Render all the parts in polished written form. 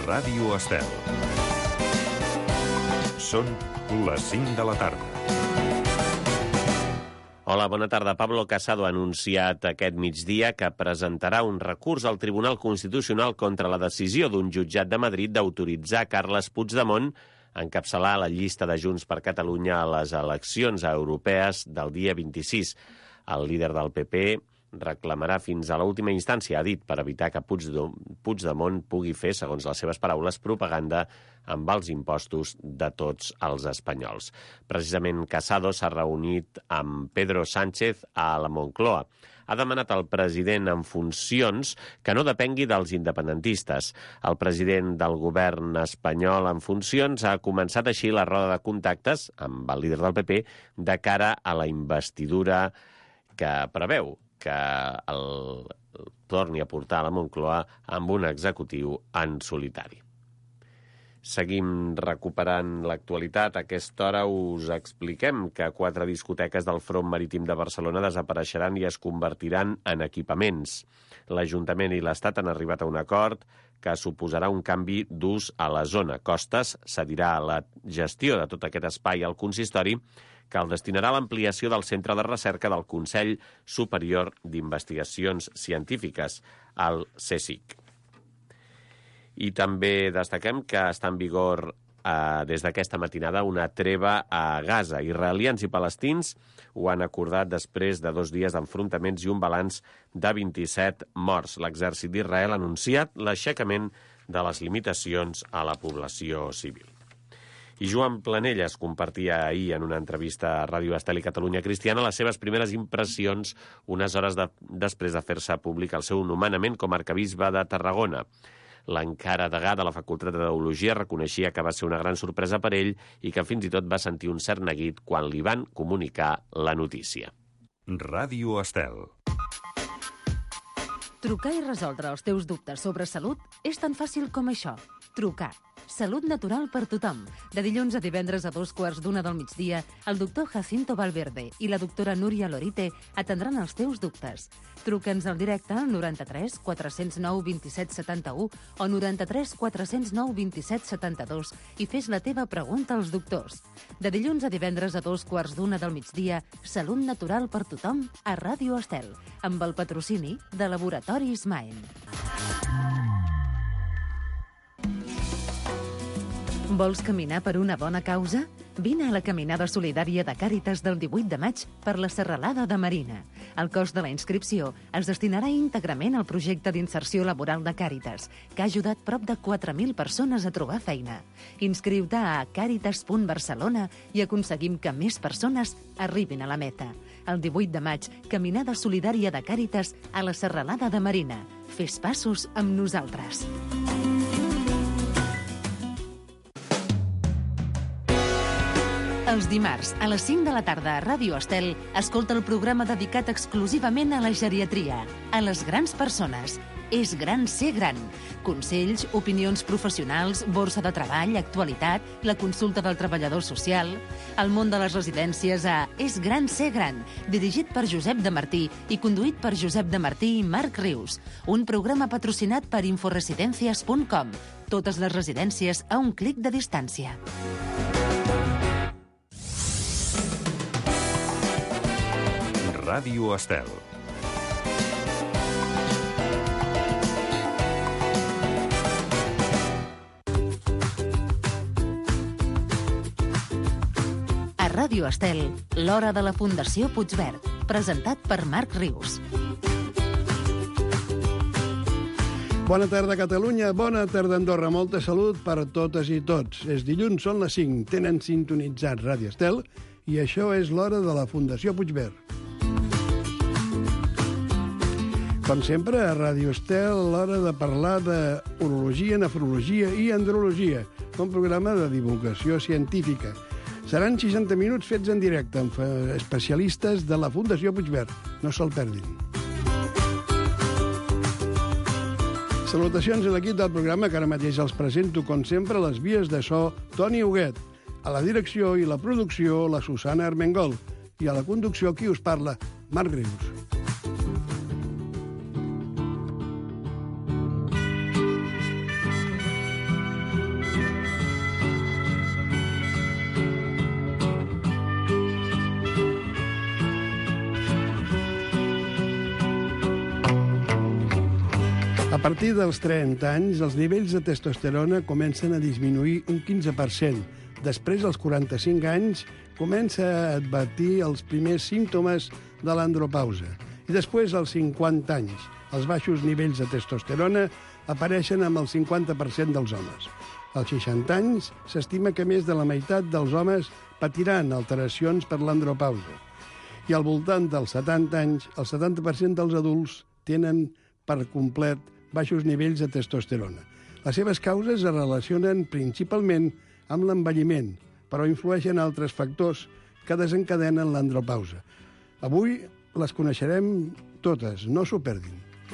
Ràdio Estel. Són les 5 de la tarda. Hola, bona tarda. Pablo Casado ha anunciat aquest migdia que presentarà un recurs al Tribunal Constitucional contra la decisió d'un jutjat de Madrid d'autoritzar Carles Puigdemont a encapçalar la llista de Junts per Catalunya a les eleccions europees del dia 26. El líder del PP reclamarà fins a l'última instància, ha dit, per evitar que Puigdemont pugui fer, segons les seves paraules, propaganda amb els impostos de tots els espanyols. Precisament Casado s'ha reunit amb Pedro Sánchez a la Moncloa. Ha demanat al president en funcions que no depengui dels independentistes. El president del govern espanyol en funcions ha començat així la roda de contactes amb el líder del PP de cara a la investidura que preveu que el torni a portar a la Moncloa amb un executiu en solitari. Seguim recuperant l'actualitat. A aquesta hora us expliquem que 4 discoteques del Front Marítim de Barcelona desapareixeran i es convertiran en equipaments. L'Ajuntament i l'Estat han arribat a un acord que suposarà un canvi d'ús a la zona. Costes cedirà la gestió de tot aquest espai al consistori, que el destinarà a l'ampliació del Centre de Recerca del Consell Superior d'Investigacions Científiques, el CSIC. I també destaquem que està en vigor des d'aquesta matinada una treva a Gaza. Israelians i palestins ho han acordat després de 2 dies d'enfrontaments i un balanç de 27 morts. L'exèrcit d'Israel ha anunciat l'aixecament de les limitacions a la població civil. I Joan Planelles compartia ahir en una entrevista a Ràdio Estel i Catalunya Cristiana les seves primeres impressions unes hores després de fer-se públic el seu nomenament com a arquebisbe de Tarragona. L'encara degà de la Facultat de Teologia reconeixia que va ser una gran sorpresa per ell i que fins i tot va sentir un cert neguit quan li van comunicar la notícia. Ràdio Estel. Trucar i resoldre els teus dubtes sobre salut és tan fàcil com això. Trucar. Salut natural per tothom. De dilluns a divendres a 2:15 del migdia, el doctor Jacinto Valverde i la doctora Núria Lorite atendran els teus dubtes. Truca'ns al directe al 93 409 27 71 o 93 409 27 72 i fes la teva pregunta als doctors. De dilluns a divendres a 2:15 del migdia, Salut natural per tothom a Ràdio Estel, amb el patrocini de Laboratoris Maen. Vols caminar per una bona causa? Vine a la caminada solidària de Càritas del 18 de maig per la Serralada de Marina. El cost de la inscripció es destinarà íntegrament al projecte d'inserció laboral de Càritas, que ha ajudat prop de 4.000 persones a trobar feina. Inscriu-te a caritas.barcelona i aconseguim que més persones arribin a la meta. El 18 de maig, caminada solidària de Càritas a la Serralada de Marina. Fes passos amb nosaltres. Els dimarts, a les 5 de la tarda a Ràdio Estel, escolta el programa dedicat exclusivament a la geriatria, a les grans persones. És gran ser gran. Consells, opinions professionals, borsa de treball, actualitat, la consulta del treballador social. El món de les residències a És gran ser gran, dirigit per Josep de Martí i conduït per Josep de Martí i Marc Rius. Un programa patrocinat per inforesidencias.com. Totes les residències a un clic de distància. Ràdio Estel. A Ràdio Estel, l'hora de la Fundació Puigverd, presentat per Marc Rius. Bona tarda, Catalunya. Bona tarda, Andorra. Molta salut per totes i tots. És dilluns, són les 5. Tenen sintonitzat Ràdio Estel i això és l'hora de la Fundació Puigverd. Com sempre, a Ràdio Estel, l'hora de parlar d'urologia, nefrologia i andrologia, un programa de divulgació científica. Seran 60 minuts fets en directe amb especialistes de la Fundació Puigverd. No se'l perdin. Salutacions a l'equip del programa, que ara mateix els presento, com sempre, les vies de so Toni Huguet. A la direcció i la producció, la Susana Armengol. I a la conducció, qui us parla, Marc Rius. A partir dels 30 anys, els nivells de testosterona comencen a disminuir un 15%. Després, als 45 anys, comença a advertir els primers símptomes de l'andropausa. I després, als 50 anys, els baixos nivells de testosterona apareixen amb el 50% dels homes. Als 60 anys, s'estima que més de la meitat dels homes patiran alteracions per l'andropausa. I al voltant dels 70 anys, el 70% dels adults tenen per complet baixos nivells de testosterona. Les seves causes es relacionen principalment amb l'envelliment, però influeixen altres factors que desencadenen l'andropausa. Avui les coneixerem totes, no s'ho perdin.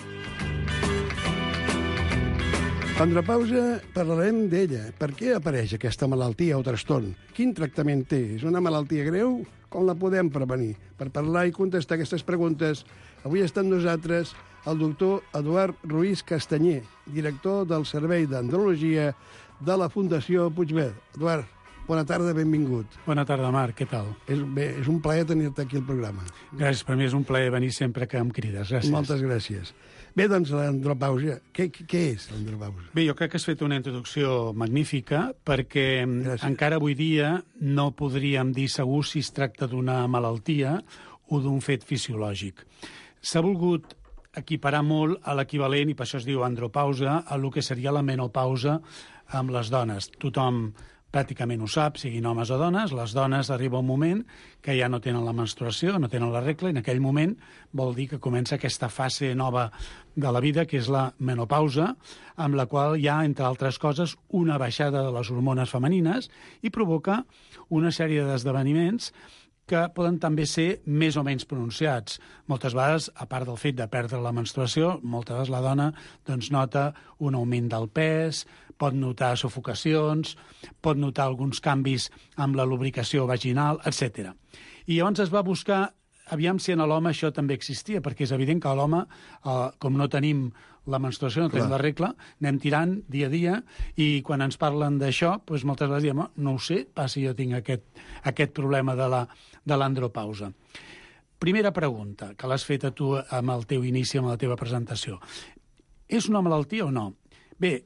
L'andropausa, parlarem d'ella. Per què apareix aquesta malaltia o trastorn? Quin tractament té? És una malaltia greu? Com la podem prevenir? Per parlar i contestar aquestes preguntes, avui està amb nosaltres el doctor Eduard Ruiz Castanyer, director del Servei d'Andrologia de la Fundació Puigverd. Eduard, bona tarda, benvingut. Bona tarda, Marc, què tal? És un plaer tenir-te aquí al programa. Gràcies, per mi és un plaer venir sempre que em crides. Gràcies. Moltes gràcies. Bé, doncs, l'andropausa. Què és l'andropausa? Bé, jo crec que has fet una introducció magnífica perquè encara avui dia no podríem dir segur si es tracta d'una malaltia o d'un fet fisiològic. S'ha volgut equiparar molt a l'equivalent, i per això es diu andropausa, a el que seria la menopausa amb les dones. Tothom pràcticament ho sap, siguin homes o dones, les dones arriba un moment que ja no tenen la menstruació, no tenen la regla, i en aquell moment vol dir que comença aquesta fase nova de la vida, que és la menopausa, amb la qual hi ha, entre altres coses, una baixada de les hormones femenines i provoca una sèrie d'esdeveniments que poden també ser més o menys pronunciats. Moltes vegades, a part del fet de perdre la menstruació, moltes vegades la dona doncs, nota un augment del pes, pot notar sufocacions, pot notar alguns canvis amb la lubricació vaginal, etc. I llavors es va buscar, aviam si en l'home això també existia, perquè és evident que a l'home, com no tenim la menstruació, no tenim la regla, anem tirant dia a dia, i quan ens parlen d'això, doncs moltes vegades diem, no ho sé, si jo tinc aquest problema de l'andropausa. Primera pregunta, que l'has fet a tu amb el teu inici, amb la teva presentació. És una malaltia o no? Bé,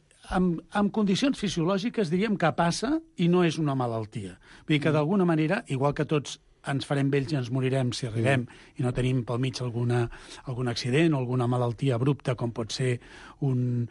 en condicions fisiològiques diríem que passa i no és una malaltia. Vull dir que d'alguna manera, igual que tots ens farem vells i ens morirem si arribem i no tenim pel mig algun accident o alguna malaltia abrupta, com pot ser un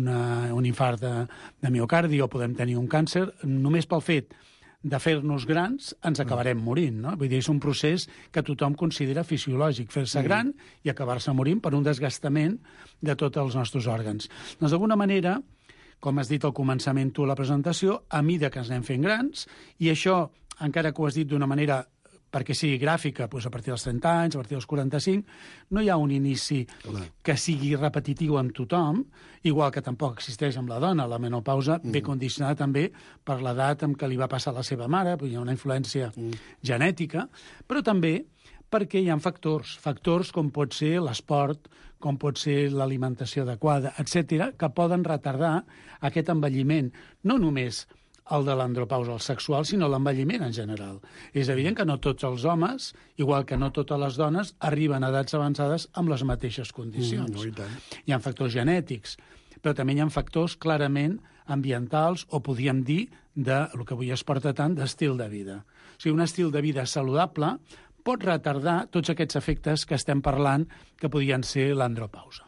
infart de miocardi o podem tenir un càncer, només pel fet de fer-nos grans ens acabarem morint, no? Vull dir, és un procés que tothom considera fisiològic, fer-se gran i acabar-se morint per un desgastament de tots els nostres òrgans. Doncs d'alguna manera, com has dit al començament tu a la presentació, a mida que ens anem fent grans, i això, encara que ho has dit d'una manera perquè sigui gràfica, doncs a partir dels 30 anys, a partir dels 45, no hi ha un inici que sigui repetitiu amb tothom, igual que tampoc existeix amb la dona. La menopausa ve condicionada també per l'edat en què li va passar a la seva mare, hi ha una influència genètica, però també perquè hi ha factors com pot ser l'esport, com pot ser l'alimentació adequada, etc., que poden retardar aquest envelliment, no només el de l'andropausa, el sexual, sinó l'envelliment en general. És evident que no tots els homes, igual que no totes les dones, arriben a edats avançades amb les mateixes condicions. No, i tant. Hi ha factors genètics, però també hi ha factors clarament ambientals, o podríem dir, el que avui es porta tant, d'estil de vida. O sigui, un estil de vida saludable pot retardar tots aquests efectes que estem parlant que podrien ser l'andropausa.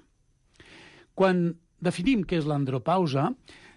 Quan definim què és l'andropausa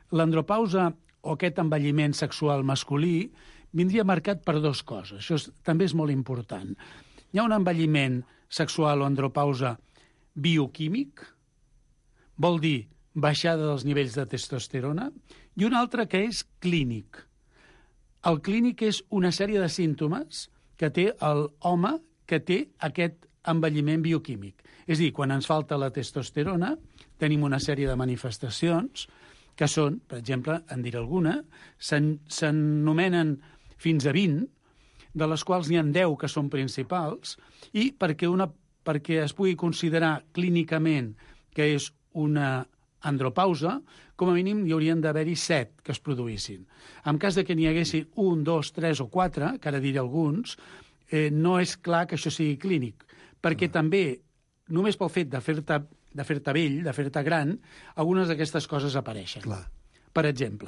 o aquest envelliment sexual masculí vindria marcat per dues coses. Això també és molt important. Hi ha un envelliment sexual o andropausa bioquímic, vol dir baixada dels nivells de testosterona, i un altre que és clínic. El clínic és una sèrie de símptomes que té l'home que té aquest envelliment bioquímic. És a dir, quan ens falta la testosterona, tenim una sèrie de manifestacions que són, per exemple, en diré alguna, s'anomenen fins a 20, de les quals n'hi ha 10 que són principals, i perquè es pugui considerar clínicament que és una andropausa, com a mínim hi haurien d'haver-hi 7 que es produïssin. En cas de que n'hi haguessin 1, 2, 3 o 4, que ara diré alguns, no és clar que això sigui clínic, perquè també, només pel fet de fer-te de fer-te vell, de fer-te gran, algunes d'aquestes coses apareixen. Clar. Per exemple,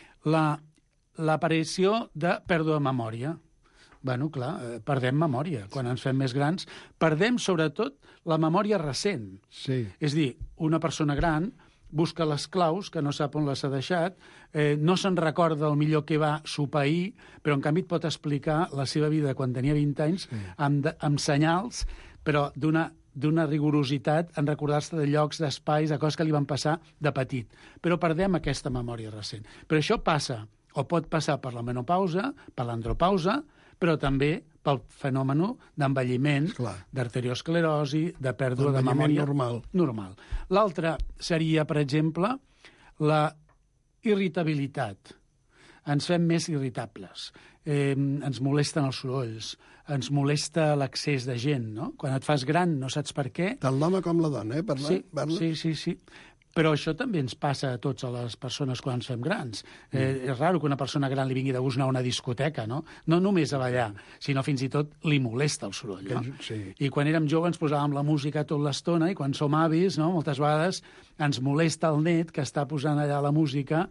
l'aparició de pèrdua de memòria. Bueno, clar, perdem memòria. Quan ens fem més grans, perdem sobretot la memòria recent. Sí. És dir, una persona gran busca les claus, que no sap on les ha deixat, no se'n recorda el millor que va sopar ahir, però en canvi et pot explicar la seva vida quan tenia 20 anys amb senyals, però d'una rigorositat en recordar-se de llocs, d'espais, de coses que li van passar de petit. Però perdem aquesta memòria recent. Però això passa, o pot passar per la menopausa, per l'andropausa, però també pel fenomen d'envelliment, d'arteriosclerosi, de pèrdua de memòria normal. L'altre seria, per exemple, la irritabilitat. Ens fem més irritables, ens molesten els sorolls, ens molesta l'accés de gent, no? Quan et fas gran no saps per què. Tant l'home com la dona, parla? Sí. Però això també ens passa a tots, a les persones quan ens fem grans. És raro que una persona gran li vingui de gust anar a una discoteca, no? No només a ballar, sinó fins i tot li molesta el soroll, no? Sí. I quan érem joves ens posàvem la música tota l'estona i quan som avis, no?, moltes vegades ens molesta el net que està posant allà la música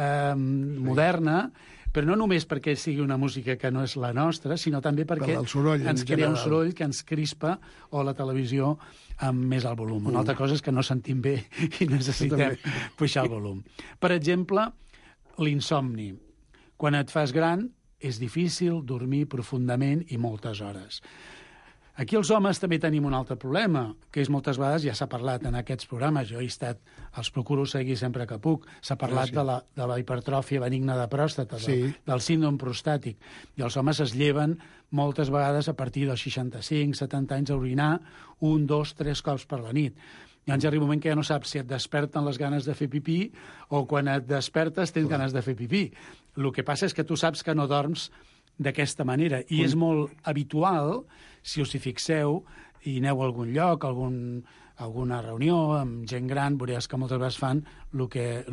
moderna, però no només perquè sigui una música que no és la nostra, sinó també perquè ens crea un soroll que ens crispa, o la televisió amb més alt volum. Una altra cosa és que no sentim bé i necessitem pujar el volum. Per exemple, l'insomni. Quan et fas gran és difícil dormir profundament i moltes hores. Aquí els homes també tenim un altre problema, que és moltes vegades, ja s'ha parlat en aquests programes, jo he estat, els procuro seguir sempre que puc, s'ha parlat de la hipertròfia benigna de pròstata, del síndrome prostàtic, i els homes es lleven moltes vegades a partir dels 65-70 anys a orinar 1, 2, 3 cops per la nit. Llavors arriba un moment que ja no saps si et desperten les ganes de fer pipí o quan et despertes tens ganes de fer pipí. El que passa és que tu saps que no dorms d'aquesta manera, i és molt habitual, si us hi fixeu, i aneu a algun lloc, alguna reunió amb gent gran, veuràs que moltes vegades fan el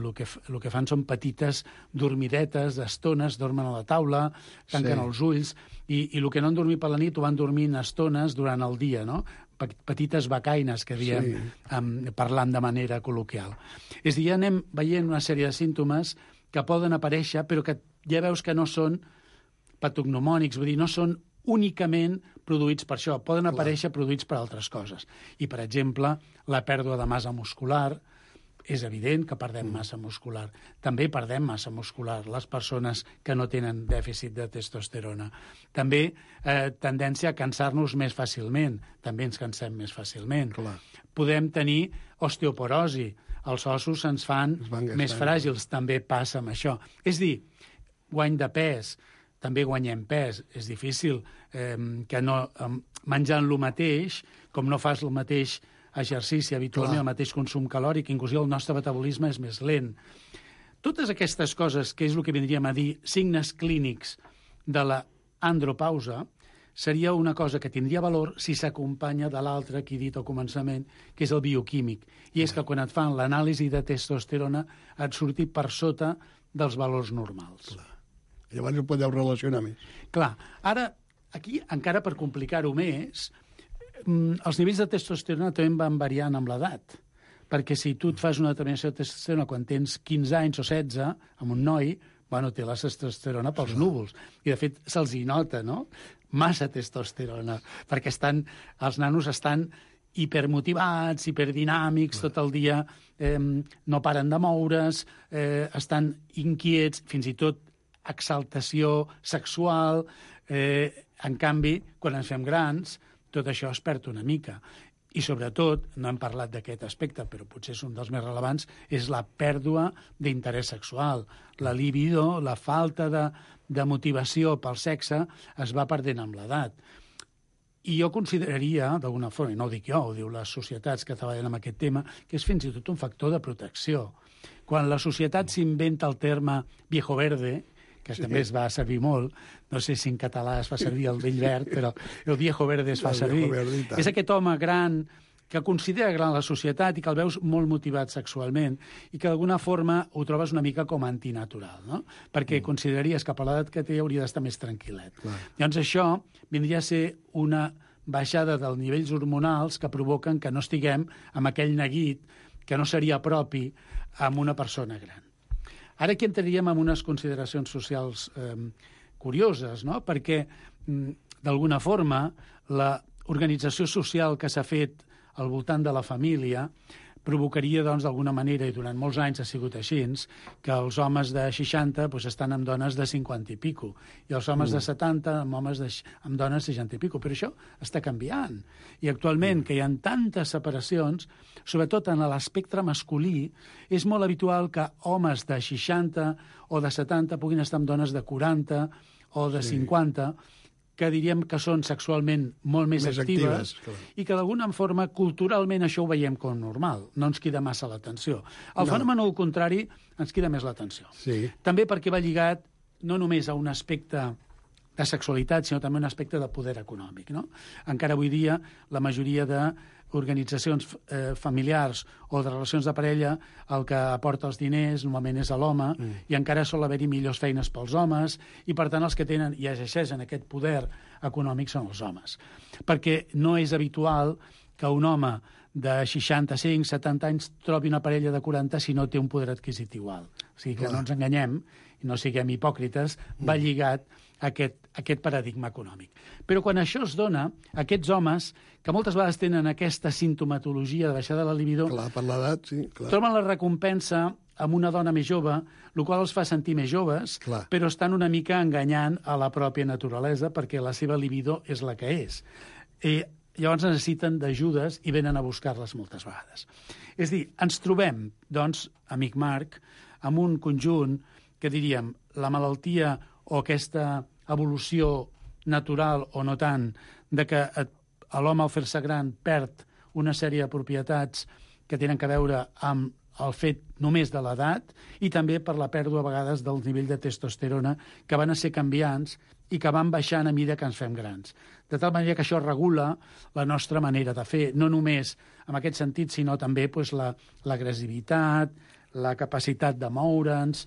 que fan són petites dormidetes d'estones, dormen a la taula, tanquen els ulls, i el que no han dormit per la nit ho van dormint estones durant el dia, no? Petites becaines, que diem, parlant de manera col·loquial. És a dir, ja anem veient una sèrie de símptomes que poden aparèixer, però que ja veus que no són patognomònics, vull dir, no són únicament produïts per això, poden aparèixer produïts per altres coses. I, per exemple, la pèrdua de massa muscular, és evident que perdem massa muscular. També perdem massa muscular les persones que no tenen dèficit de testosterona. També tendència a cansar-nos més fàcilment, també ens cansem més fàcilment. Podem tenir osteoporosi, els ossos ens fan més fràgils, també passa amb això. És dir, guany de pes, també guanyem pes. És difícil que no menjant el mateix, com no fas el mateix exercici habitualment, el mateix consum calòric, inclús el nostre metabolisme és més lent. Totes aquestes coses, que és el que vindríem a dir signes clínics de l'andropausa, seria una cosa que tindria valor si s'acompanya de l'altre que he dit al començament, que és el bioquímic. I és que quan et fan l'anàlisi de testosterona et surti per sota dels valors normals. Llavors ho podeu relacionar més. Clar, ara, aquí, encara per complicar-ho més, els nivells de testosterona també van variant amb l'edat, perquè si tu et fas una determinació de testosterona quan tens 15 anys o 16, amb un noi, bueno, té la testosterona pels núvols. I, de fet, se'ls hi nota, no?, massa testosterona, perquè els nanos estan hipermotivats, hiperdinàmics, tot el dia no paren de moure's, estan inquiets, fins i tot exaltació sexual. En canvi, quan ens fem grans, tot això es perd una mica. I, sobretot, no hem parlat d'aquest aspecte, però potser és un dels més rellevants, és la pèrdua d'interès sexual. La libido, la falta de motivació pel sexe, es va perdent amb l'edat. I jo consideraria, d'alguna forma, i no ho dic jo, ho diu les societats que treballen amb aquest tema, que és fins i tot un factor de protecció. Quan la societat s'inventa el terme viejo verde, que també es va servir molt, no sé si en català es fa servir el vell verd, però el viejo verde es fa servir. És aquest home gran que considera gran la societat i que el veus molt motivat sexualment i que d'alguna forma ho trobes una mica com antinatural, no? Perquè consideraries que per l'edat que té hauria d'estar més tranquil·let. Llavors això vindria a ser una baixada dels nivells hormonals que provoquen que no estiguem amb aquell neguit que no seria propi amb una persona gran. Ara aquí entraríem en unes consideracions socials curioses, no? Perquè, d'alguna forma, l'organització social que s'ha fet al voltant de la família provocaria, doncs, d'alguna manera, i durant molts anys ha sigut així, que els homes de 60 estan amb dones de 50 i pico, i els homes de 70 amb dones de 60 i pico. Però això està canviant. I actualment, que hi ha tantes separacions, sobretot en l'espectre masculí, és molt habitual que homes de 60 o de 70 puguin estar amb dones de 40 o de 50, que diríem que són sexualment molt més actives i que d'alguna forma culturalment això ho veiem com normal, no ens crida massa l'atenció. El fenomen al contrari ens crida més l'atenció. També perquè va lligat no només a un aspecte de sexualitat, sinó també un aspecte de poder econòmic, no? Encara avui dia la majoria d'organitzacions familiars o de relacions de parella el que aporta els diners normalment és a l'home i encara sol haver-hi millors feines pels homes i per tant els que tenen i exerceixen aquest poder econòmic són els homes. Perquè no és habitual que un home de 65, 70 anys trobi una parella de 40 si no té un poder adquisitiu alt. O sigui que no ens enganyem i no siguem hipòcrites, va lligat a aquest paradigma econòmic. Però quan això es dona, aquests homes, que moltes vegades tenen aquesta sintomatologia de baixada de la libido, per l'edat, troben la recompensa amb una dona més jove, el qual els fa sentir més joves, però estan una mica enganyant a la pròpia naturalesa perquè la seva libido és la que és. Llavors necessiten d'ajudes i venen a buscar-les moltes vegades. És a dir, ens trobem, doncs, amic Marc, amb un conjunt que diríem la malaltia o aquesta evolució natural o no tant de que l'home al fer-se gran perd una sèrie de propietats que tenen a veure amb el fet només de l'edat i també per la pèrdua a vegades del nivell de testosterona que van a ser canviants i que van baixant a mesura que ens fem grans. De tal manera que això regula la nostra manera de fer, no només en aquest sentit, sinó també l'agressivitat, la capacitat de moure'ns,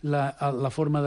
la forma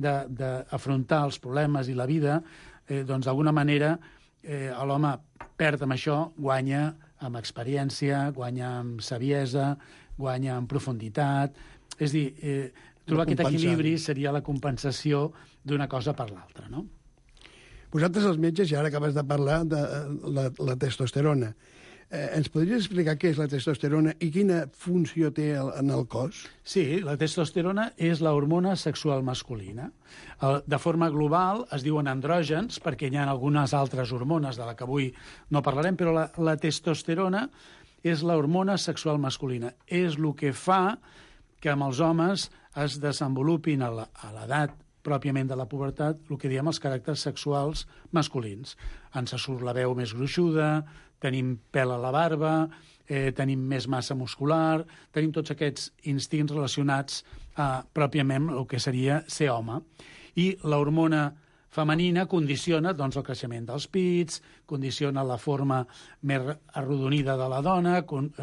d'afrontar els problemes i la vida, doncs d'alguna manera l'home perd amb això, guanya amb experiència, guanya amb saviesa, guanya amb profunditat. És a dir, trobar aquest equilibri seria la compensació d'una cosa per l'altra, no? Vosaltres, els metges, ja ara acabes de parlar de la testosterona. Ens podries explicar què és la testosterona i quina funció té en el cos? Sí, la testosterona és l'hormona sexual masculina. De forma global es diuen andrògens, perquè hi ha algunes altres hormones de la que avui no parlarem, però la testosterona és l'hormona sexual masculina. És el que fa que amb els homes es desenvolupin a l'edat pròpiament de la pubertat, el que diem els caràcters sexuals masculins. Ens surt la veu més gruixuda, tenim pèl a la barba, tenim més massa muscular, tenim tots aquests instints relacionats pròpiament amb el que seria ser home. I l'hormona femenina condiciona doncs, el creixement dels pits, condiciona la forma més arrodonida de la dona,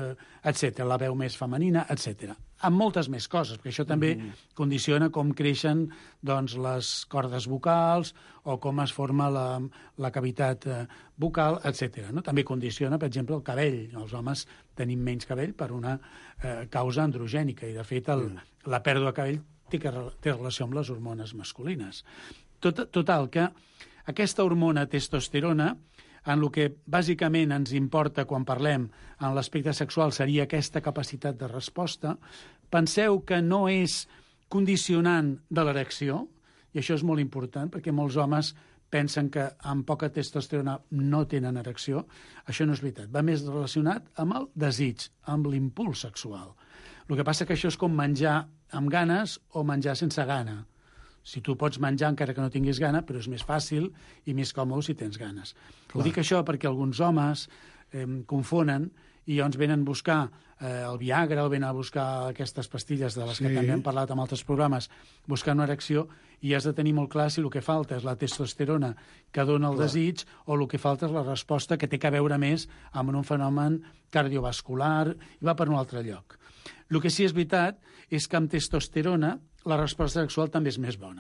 etc., la veu més femenina, etc. Amb moltes més coses, perquè això també condiciona com creixen doncs, les cordes vocals o com es forma la cavitat vocal, etc. No? També condiciona, per exemple, el cabell. Els homes tenim menys cabell per una causa androgènica i, de fet, la pèrdua de cabell té relació amb les hormones masculines. Total, que aquesta hormona testosterona, en el que bàsicament ens importa quan parlem en l'aspecte sexual seria aquesta capacitat de resposta, penseu que no és condicionant de l'erecció, i això és molt important perquè molts homes pensen que amb poca testosterona no tenen erecció. Això no és veritat. Va més relacionat amb el desig, amb l'impuls sexual. El que passa que això és com menjar amb ganes o menjar sense gana. Si tu pots menjar encara que no tinguis gana, però és més fàcil i més còmode si tens ganes. Ho dic això perquè alguns homes confonen i llavors venen a buscar el Viagra o venen a buscar aquestes pastilles de les que també hem parlat en altres programes, buscant una erecció, i has de tenir molt clar si el que falta és la testosterona que dona el desig o el que falta és la resposta que té a veure més amb un fenomen cardiovascular i va per un altre lloc. El que sí és veritat és que amb testosterona la resposta sexual també és més bona.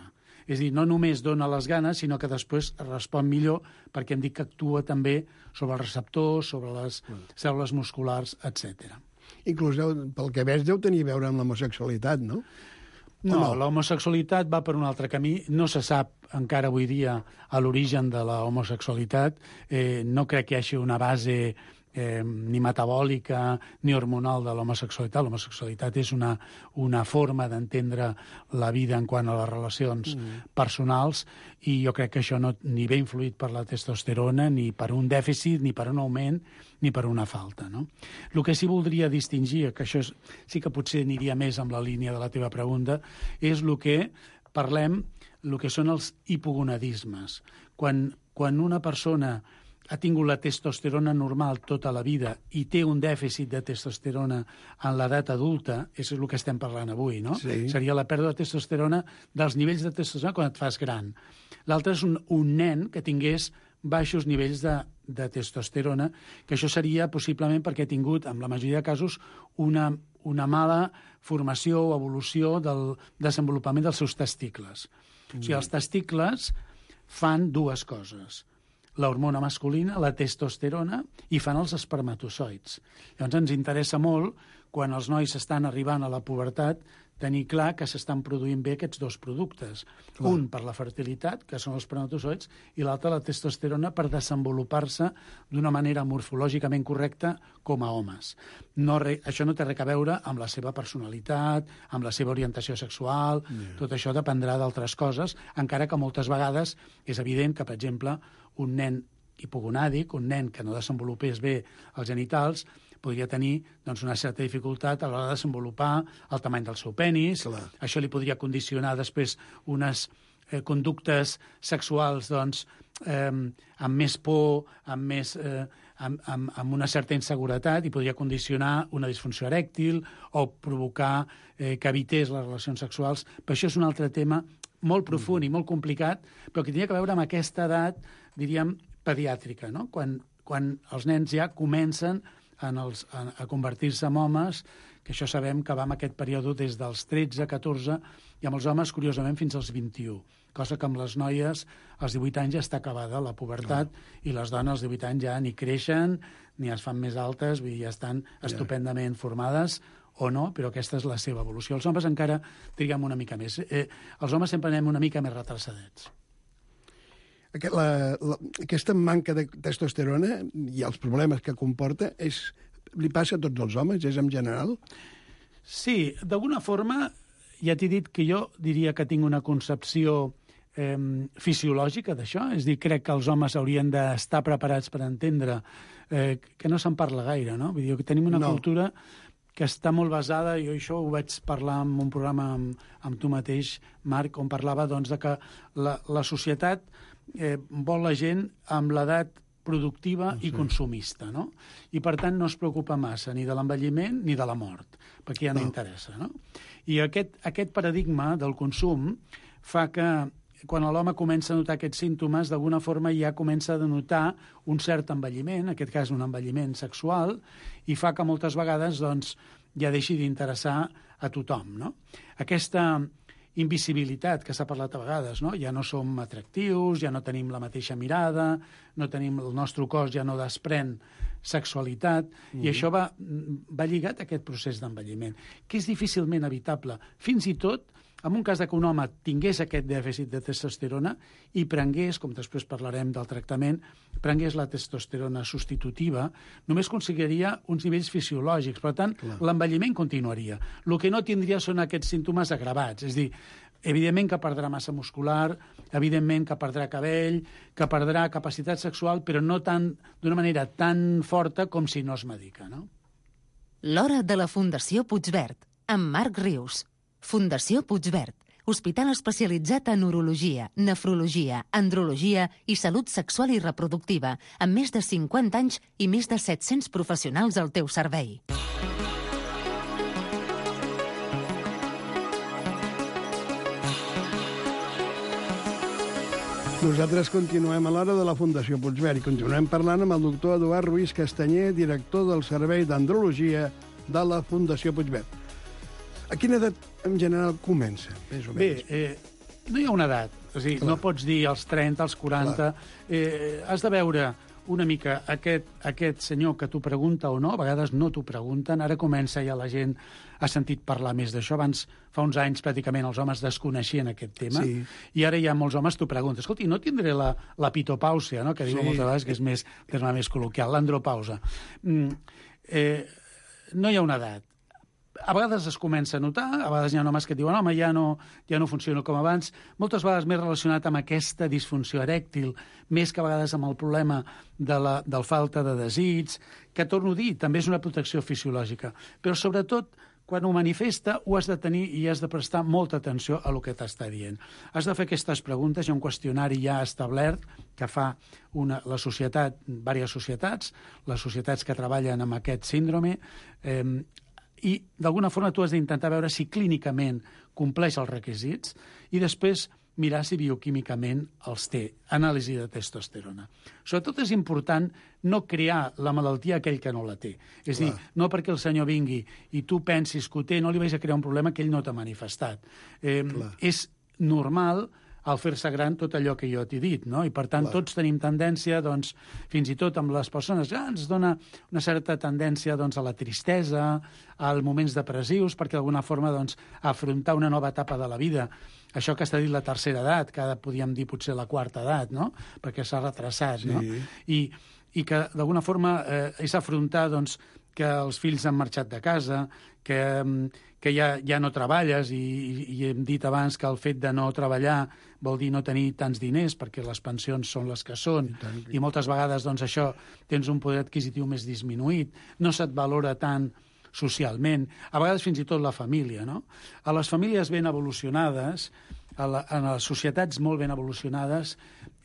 És a dir, no només dona les ganes, sinó que després respon millor, perquè hem dit que actua també sobre els receptors, sobre les cèl·lules musculars, etc. Inclús, pel que veig, deu tenir a veure amb l'homosexualitat, no? No, l'homosexualitat va per un altre camí. No se sap encara avui dia a l'origen de l'homosexualitat. No crec que hi hagi una base ni metabòlica ni hormonal de l'homosexualitat. L'homosexualitat és una forma d'entendre la vida en quant a les relacions personals, i jo crec que això no ni ve influït per la testosterona, ni per un dèficit, ni per un augment, ni per una falta, no? El que sí voldria distingir, que això sí que potser aniria més amb la línia de la teva pregunta, és el que parlem, el que són els hipogonadismes. Quan una persona ha tingut la testosterona normal tota la vida i té un dèficit de testosterona en l'edat adulta, és el que estem parlant avui, no? Sí. Seria la pèrdua de testosterona, dels nivells de testosterona quan et fas gran. L'altre és un nen que tingués baixos nivells de testosterona, que això seria possiblement perquè ha tingut, en la majoria de casos, una mala formació o evolució del desenvolupament dels seus testicles. O sigui, els testicles fan dues coses: l'hormona masculina, la testosterona, i fan els espermatozoids. Llavors ens interessa molt, quan els nois estan arribant a la pubertat, tenir clar que s'estan produint bé aquests dos productes. Clar. Un per la fertilitat, que són els espermatozoids, i l'altre la testosterona per desenvolupar-se d'una manera morfològicament correcta com a homes. Això no té res a veure amb la seva personalitat, amb la seva orientació sexual, tot això dependrà d'altres coses, encara que moltes vegades és evident que, per exemple, un nen hipogonàdic, un nen que no desenvolupés bé els genitals, podria tenir una certa dificultat a l'hora de desenvolupar el tamany del seu penis. Clar. Això li podria condicionar després unes conductes sexuals amb més por, amb una certa inseguretat, i podria condicionar una disfunció erèctil o provocar que evités les relacions sexuals. Però això és un altre tema molt profund i molt complicat, però que tenia a veure amb aquesta edat, diríem, pediàtrica, no? Quan els nens ja comencen a convertir-se en homes, que això sabem que va en aquest període des dels 13-14, i amb els homes, curiosament, fins als 21. Cosa que amb les noies, als 18 anys ja està acabada la pubertat, i les dones als 18 anys ja ni creixen, ni es fan més altes, vull dir, ja estan estupendament formades, o no, però aquesta és la seva evolució. Els homes encara triguem una mica més. Els homes sempre anem una mica més retrocedets. Aquesta manca de testosterona i els problemes que comporta li passa a tots els homes, és en general? Sí, d'alguna forma, ja t'he dit que jo diria que tinc una concepció fisiològica d'això, és a dir, crec que els homes haurien d'estar preparats per entendre que no se'n parla gaire, no? Vull dir, que tenim una cultura que està molt basada, i això ho vaig parlar en un programa amb tu mateix, Marc, on parlava de que la societat vol la gent amb l'edat productiva i consumista, no? I, per tant, no es preocupa massa ni de l'envelliment ni de la mort, perquè ja no interessa, no? I aquest paradigma del consum fa que quan l'home comença a notar aquests símptomes, d'alguna forma ja comença a denotar un cert envelliment, en aquest cas un envelliment sexual, i fa que moltes vegades ja deixi d'interessar a tothom, no? Aquesta invisibilitat que s'ha parlat a vegades, no? Ja no som atractius, ja no tenim la mateixa mirada, el nostre cos ja no desprèn sexualitat, i això va lligat a aquest procés d'envelliment, que és difícilment evitable. Fins i tot, en un cas que un home tingués aquest dèficit de testosterona i prengués, com després parlarem del tractament, prengués la testosterona substitutiva, només aconseguiria uns nivells fisiològics. Per tant, l'envelliment continuaria. El que no tindria són aquests símptomes agravats. És a dir, evidentment que perdrà massa muscular, evidentment que perdrà cabell, que perdrà capacitat sexual, però no d'una manera tan forta com si no es medica, no? L'hora de la Fundació Puigverd, amb Marc Rius. Fundació Puigverd, hospital especialitzat en urologia, nefrologia, andrologia i salut sexual i reproductiva, amb més de 50 anys i més de 700 professionals al teu servei. Nosaltres continuem a l'hora de la Fundació Puigverd i continuem parlant amb el doctor Eduard Ruiz Castanyer, director del Servei d'Andrologia de la Fundació Puigverd. A quina edat, en general, comença, més o menys? Bé, No hi ha una edat. És a dir, no pots dir als 30, als 40... Has de veure una mica aquest senyor que t'ho pregunta o no, a vegades no t'ho pregunten, ara comença ja la gent ha sentit parlar més d'això, abans fa uns anys pràcticament els homes desconeixien aquest tema, i ara ja molts homes t'ho pregunten, escolti, no tindré la pitopàusia, no? Que diuen moltes vegades que és més terme més col·loquial, l'andropausa. No hi ha una edat. A vegades es comença a notar, a vegades hi ha homes que et diuen home, ja no funciona com abans, moltes vegades més relacionat amb aquesta disfunció erèctil, més que a vegades amb el problema del falta de desig, que torno a dir, també és una protecció fisiològica, però sobretot quan ho manifesta ho has de tenir i has de prestar molta atenció a lo que t'està dient. Has de fer aquestes preguntes, hi ha un qüestionari ja establert que fa la societat, diverses societats, les societats que treballen amb aquest síndrome, i d'alguna forma tu has d'intentar veure si clínicament compleix els requisits i després mirar si bioquímicament els té, anàlisi de testosterona. Sobretot és important no crear la malaltia a aquell que no la té. És a dir, no perquè el senyor vingui i tu pensis que ho té, no li vais a crear un problema que ell no t'ha manifestat. És normal al fer-se gran tot allò que jo t'he dit, no? I per tant tots tenim tendència, doncs, fins i tot amb les persones grans, dona una certa tendència doncs, a la tristesa, als moments depressius, perquè d'alguna forma doncs, afrontar una nova etapa de la vida, això que està dit la tercera edat, que ara podríem dir potser la quarta edat, no? Perquè s'ha retrasat, no? I que d'alguna forma és afrontar doncs, que els fills han marxat de casa, que ja no treballes i hem dit abans que el fet de no treballar vol dir no tenir tants diners perquè les pensions són les que són i moltes vegades doncs, això tens un poder adquisitiu més disminuït, no se't valora tant socialment, a vegades fins i tot la família, no? A les famílies ben evolucionades, en les societats molt ben evolucionades,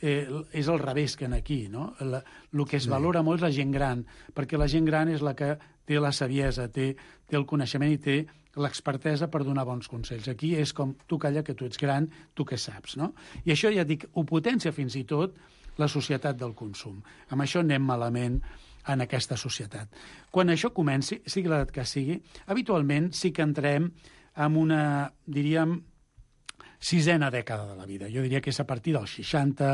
és al revés que aquí, no? El que es valora molt és la gent gran, perquè la gent gran és la que té la saviesa, té el coneixement i té l'expertesa per donar bons consells. Aquí és com, tu calla que tu ets gran, tu què saps, no? I això, ja dic, ho potencia fins i tot la societat del consum. Amb això anem malament en aquesta societat. Quan això comenci, sigui l'edat que sigui, habitualment sí que entrem en una, diríem, sisena dècada de la vida. Jo diria que és a partir dels 60,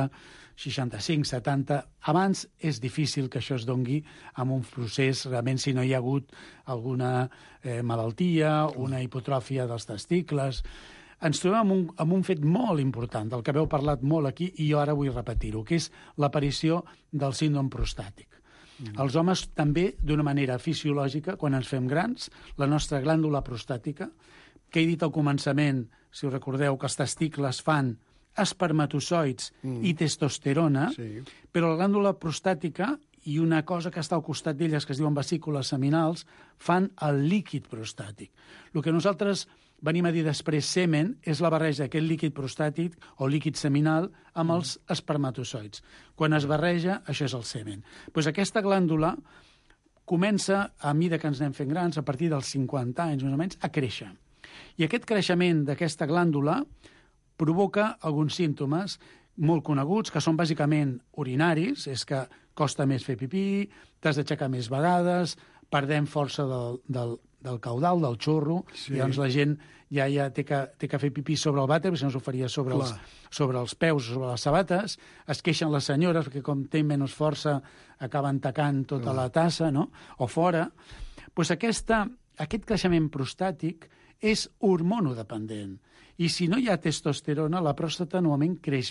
65, 70. Abans és difícil que això es dongui amb un procés, realment, si no hi ha hagut alguna malaltia, una hipotròfia dels testicles. Ens trobem amb un fet molt important, del que haveu parlat molt aquí, i jo ara vull repetir-ho, que és l'aparició del síndrome prostàtic. Els homes també, d'una manera fisiològica, quan ens fem grans, la nostra glàndula prostàtica, que he dit al començament, si us recordeu, que els testicles fan espermatozoids i testosterona, però la glàndula prostàtica i una cosa que està al costat d'elles, que es diuen vesícules seminals, fan el líquid prostàtic. El que nosaltres venim a dir després semen és la barreja d'aquest líquid prostàtic o líquid seminal amb els espermatozoids. Quan es barreja, això és el semen. Doncs aquesta glàndula comença, a mida que ens anem fent grans, a partir dels 50 anys, més o menys, a créixer. I aquest creixement d'aquesta glàndula provoca alguns símptomes molt coneguts, que són bàsicament urinaris, és que costa més fer pipí, t'has d'aixecar més vegades, perdem força del caudal, del xorro, i llavors la gent ja té que fer pipí sobre el vàter, perquè si no s'ho faria sobre els peus, sobre les sabates, es queixen les senyores, perquè com tenen menys força acaben tacant tota la tassa, no? O fora. Doncs aquest creixement prostàtic és hormonodependent. I si no hi ha testosterona, la pròstata normalment creix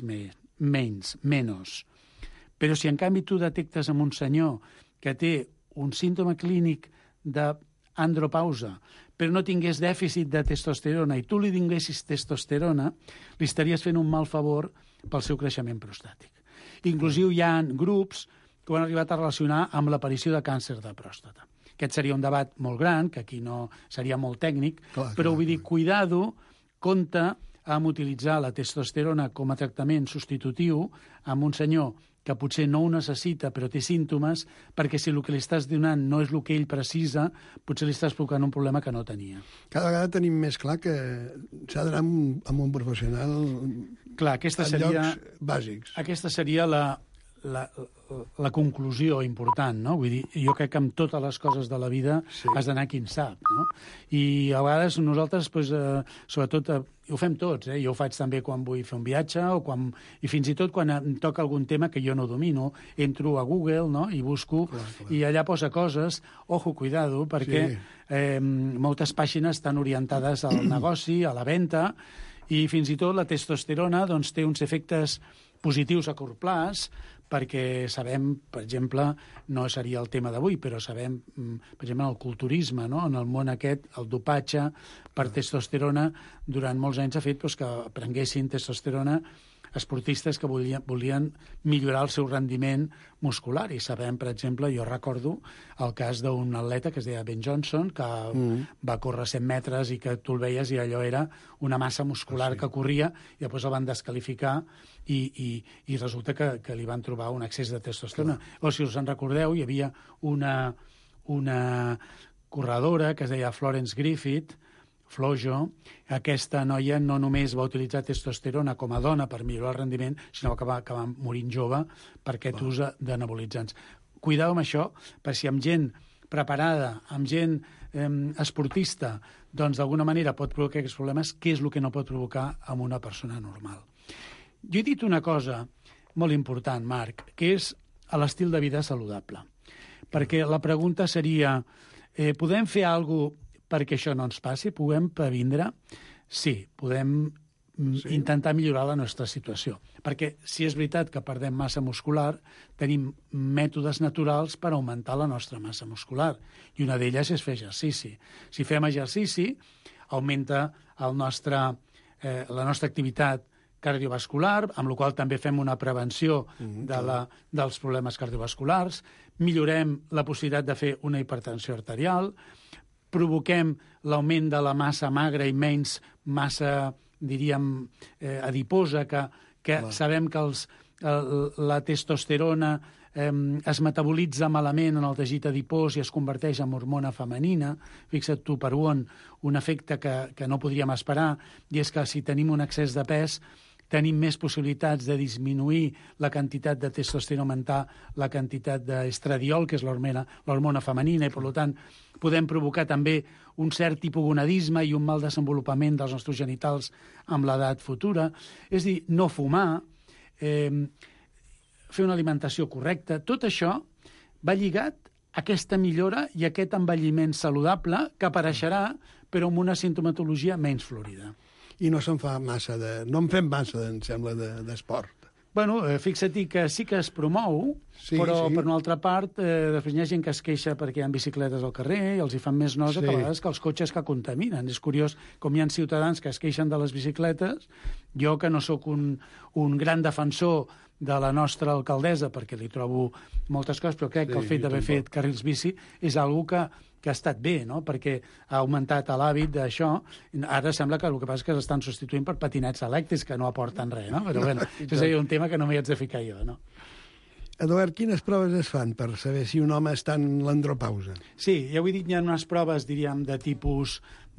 menys. Però si en canvi tu detectes en un senyor que té un símptoma clínic d'andropausa, però no tingués dèficit de testosterona i tu li donessis testosterona, li estaries fent un mal favor pel seu creixement prostàtic. Inclusive hi ha grups que ho han arribat a relacionar amb l'aparició de càncer de pròstata. Aquest seria un debat molt gran, que aquí no seria molt tècnic, però vull dir, cuidado, compte amb utilitzar la testosterona com a tractament substitutiu amb un senyor que potser no ho necessita però té símptomes, perquè si el que li estàs donant no és el que ell precisa, potser li estàs provocant un problema que no tenia. Cada vegada tenim més clar que s'ha d'anar amb un professional en llocs bàsics. Aquesta seria la conclusió important, no? Vull dir, jo crec que amb totes les coses de la vida has d'anar qui en sap, no? I a vegades nosaltres, sobretot, ho fem tots, Jo ho faig també quan vull fer un viatge i fins i tot quan em toca algun tema que jo no domino, entro a Google, no?, i busco, i allà posa coses, cuidado, perquè moltes pàgines estan orientades al negoci, a la venda, i fins i tot la testosterona doncs, té uns efectes positius a curt plaç, perquè sabem, per exemple, no seria el tema d'avui, però sabem, per exemple, el culturisme, no?, en el món aquest, el dopatge per testosterona, durant molts anys ha fet que prenguessin testosterona esportistes que volien millorar el seu rendiment muscular. I sabem, per exemple, jo recordo el cas d'un atleta que es deia Ben Johnson, que va córrer 100 metres i que tu el veies i allò era una massa muscular que corria, i després el van descalificar i resulta que li van trobar un excés de testosterona. O si us en recordeu, hi havia una corredora que es deia Florence Griffith, Flojo. Aquesta noia no només va utilitzar testosterona com a dona per millorar el rendiment, sinó que va acabar morint jove per aquest ús d'anabolitzants. Cuidado amb això, perquè si amb gent preparada, amb gent esportista, doncs d'alguna manera pot provocar aquests problemes, què és el que no pot provocar amb una persona normal? Jo he dit una cosa molt important, Marc, que és l'estil de vida saludable. Perquè la pregunta seria, podem fer alguna cosa perquè això no ens passi? Podem previndre? Sí, podem intentar millorar la nostra situació. Perquè si és veritat que perdem massa muscular, tenim mètodes naturals per augmentar la nostra massa muscular. I una d'elles és fer exercici. Si fem exercici, augmenta la nostra activitat cardiovascular, amb la qual també fem una prevenció dels problemes cardiovasculars, millorem la possibilitat de fer una hipertensió arterial, provoquem l'augment de la massa magra i menys massa, diríem, adiposa, que sabem que la testosterona es metabolitza malament en el teixit adipós i es converteix en hormona femenina. Fixa't tu per on, un efecte que no podríem esperar, i és que si tenim un excés de pes tenim més possibilitats de disminuir la quantitat de testosterona, augmentar la quantitat d'estradiol, que és l'hormona femenina, i per tant podem provocar també un cert hipogonadisme i un mal desenvolupament dels nostres genitals amb l'edat futura. És a dir, no fumar, fer una alimentació correcta, tot això va lligat a aquesta millora i a aquest envelliment saludable que apareixerà, però amb una sintomatologia menys florida. I no se'n fa massa no en fem massa, em sembla, d'esport. Bueno, fixa't que sí que es promou, però per una altra part després hi ha gent que es queixa perquè hi ha bicicletes al carrer i els hi fan més nosa que a vegades que els cotxes que contaminen. És curiós com hi ha ciutadans que es queixen de les bicicletes. Jo, que no sóc un gran defensor de la nostra alcaldessa, perquè li trobo moltes coses, però crec que el fet d'haver fet carrils bici és una cosa que ha estat bé, no?, perquè ha augmentat l'hàbit d'això. Ara sembla que el que passa és que s'estan substituint per patinets elèctrics que no aporten res, no? Però bé, això seria un tema que no m'hi haig de ficar jo, no? Eduard, quines proves es fan per saber si un home està en l'andropausa? Sí, ja ho he dit, hi ha unes proves, diríem, de tipus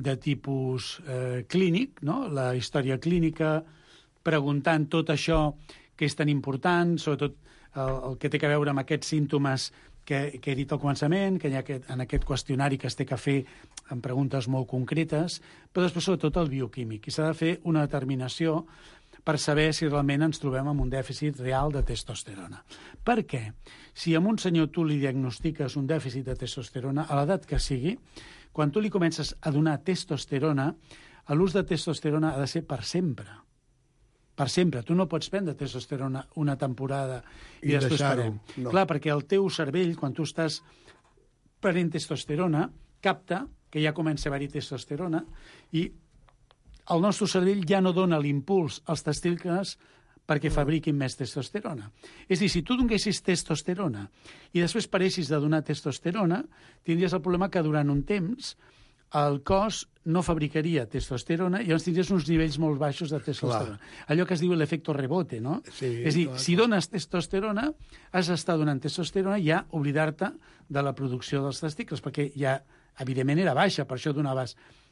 clínic, no?, la història clínica, preguntant tot això que és tan important, sobretot el que té a veure amb aquests símptomes que he dit al començament, que hi ha en aquest qüestionari que es té que fer amb preguntes molt concretes, però després sobretot el bioquímic. I s'ha de fer una determinació per saber si realment ens trobem amb un dèficit real de testosterona. Per què? Si a un senyor tu li diagnostiques un dèficit de testosterona, a l'edat que sigui, quan tu li comences a donar testosterona, l'ús de testosterona ha de ser per sempre. Per sempre. Tu no pots prendre testosterona una temporada i després parem. No. Clar, perquè el teu cervell, quan tu estàs prenent testosterona, capta que ja comença a haver-hi testosterona i el nostre cervell ja no dona l'impuls als testicles perquè fabriquin més testosterona. És a dir, si tu donessis testosterona i després paressis de donar testosterona, tindries el problema que durant un temps el cos no fabricaria testosterona i llavors tindries uns nivells molt baixos de testosterona. Allò que es diu l'efecte rebote, no? Sí, és a dir, si dones testosterona, has d'estar donant testosterona i ja oblidar-te de la producció dels testicles, perquè ja, evidentment, era baixa, per això donaves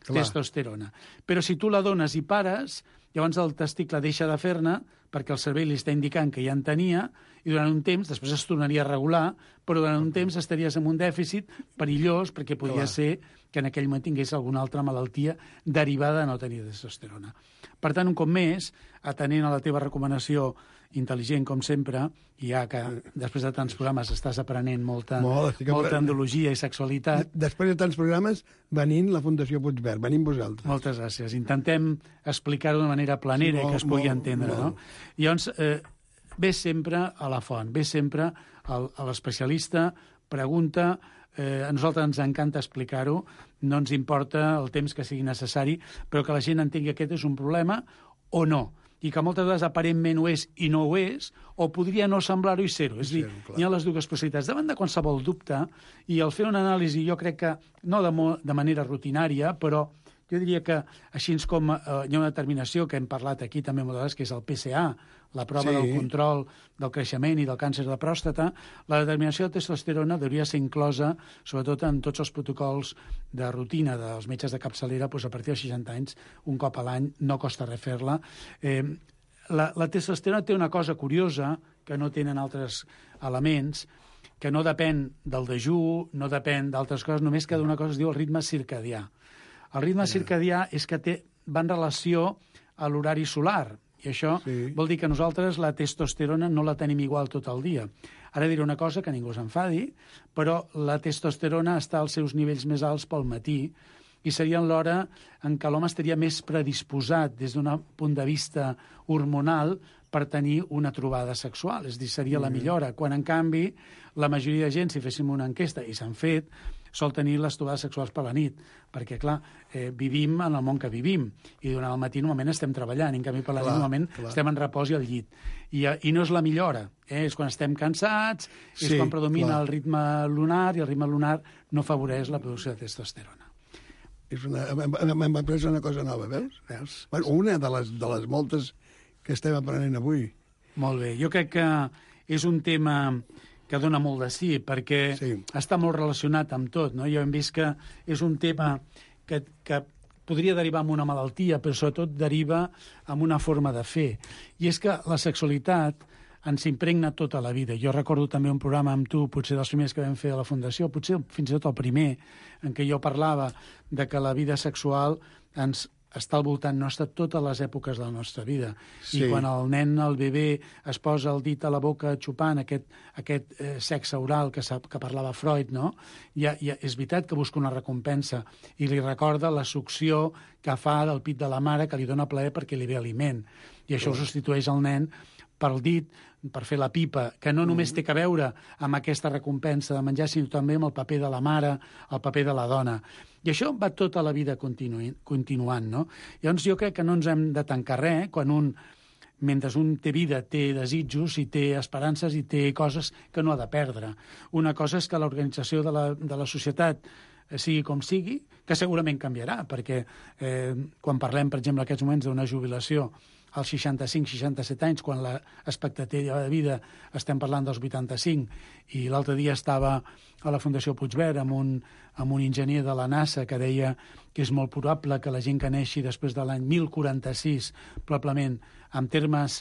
testosterona. Però si tu la dones i pares, llavors el testicle deixa de fer-ne perquè el cervell li està indicant que ja en tenia i durant un temps, després es tornaria a regular, però durant un temps estaries en un dèficit perillós perquè podia ser que en aquell moment tingués alguna altra malaltia derivada de no tenir testosterona. Per tant, un cop més, atenent a la teva recomanació intel·ligent, com sempre, i ja que després de tants programes estàs aprenent molta andologia i sexualitat. Després de tants programes, venint la Fundació Puigverd, venint vosaltres. Moltes gràcies. Intentem explicar-ho d'una manera planera i que es pugui entendre. No? Llavors, ve sempre a la font, ve sempre a l'especialista, pregunta. A nosaltres ens encanta explicar-ho, no ens importa el temps que sigui necessari, però que la gent entengui que aquest és un problema o no, i que moltes vegades aparentment ho és i no ho és, o podria no semblar-ho i ser-ho. És a dir, hi ha les dues possibilitats. Davant de qualsevol dubte, i al fer una anàlisi, jo crec que, no de manera rutinària, però jo diria que, així com hi ha una determinació que hem parlat aquí també moltes vegades, que és el PSA, la prova del control del creixement i del càncer de pròstata, la determinació de testosterona hauria de ser inclosa, sobretot en tots els protocols de rutina dels metges de capçalera, doncs a partir dels 60 anys, un cop a l'any, no costa res fer-la. La testosterona té una cosa curiosa, que no tenen altres elements, que no depèn del dejú, no depèn d'altres coses, només que d'una cosa es diu el ritme circadià. El ritme circadià és que va en relació a l'horari solar, i això vol dir que nosaltres la testosterona no la tenim igual tot el dia. Ara diré una cosa que ningú s'enfadi, però la testosterona està als seus nivells més alts pel matí i seria l'hora en què l'home estaria més predisposat des d'un punt de vista hormonal per tenir una trobada sexual, és a dir, seria la millora, quan en canvi la majoria de gent, si féssim una enquesta, i s'han fet, sol tenir les trobades sexuals per la nit, perquè, clar, vivim en el món que vivim, i durant el matí normalment estem treballant, i en canvi per la nit normalment estem en repòs i al llit. I no és la millora, és quan estem cansats, és quan predomina el ritme lunar, i el ritme lunar no afavoreix la producció de testosterona. M'hem après una cosa nova, veus? Una de les moltes que estem aprenent avui. Molt bé, jo crec que és un tema que dona molt de sí, perquè està molt relacionat amb tot, no? Jo hem vist que és un tema que podria derivar en una malaltia, però sobretot deriva en una forma de fer. I és que la sexualitat ens impregna tota la vida. Jo recordo també un programa amb tu, potser dels primers que vam fer a la Fundació, potser fins i tot el primer, en què jo parlava de que la vida sexual ens està al voltant nostre totes les èpoques de la nostra vida. I quan el nen, el bebè, es posa el dit a la boca xupant aquest sexe oral que parlava Freud, no? És veritat que busca una recompensa i li recorda la succió que fa del pit de la mare que li dona plaer perquè li ve aliment. I això ho substitueix el nen pel dit, per fer la pipa, que no només té a veure amb aquesta recompensa de menjar, sinó també amb el paper de la mare, el paper de la dona. I això va tota la vida continuant, no? Llavors jo crec que no ens hem de tancar res quan mentre un té vida, té desitjos i té esperances i té coses que no ha de perdre. Una cosa és que l'organització de la societat sigui com sigui, que segurament canviarà, perquè quan parlem, per exemple, en aquests moments d'una jubilació als 65-67 anys, quan l'expectativa de vida estem parlant dels 85, i l'altre dia estava a la Fundació Puigverd amb un enginyer de la NASA que deia que és molt probable que la gent que neixi després de l'any 1046, probablement, en termes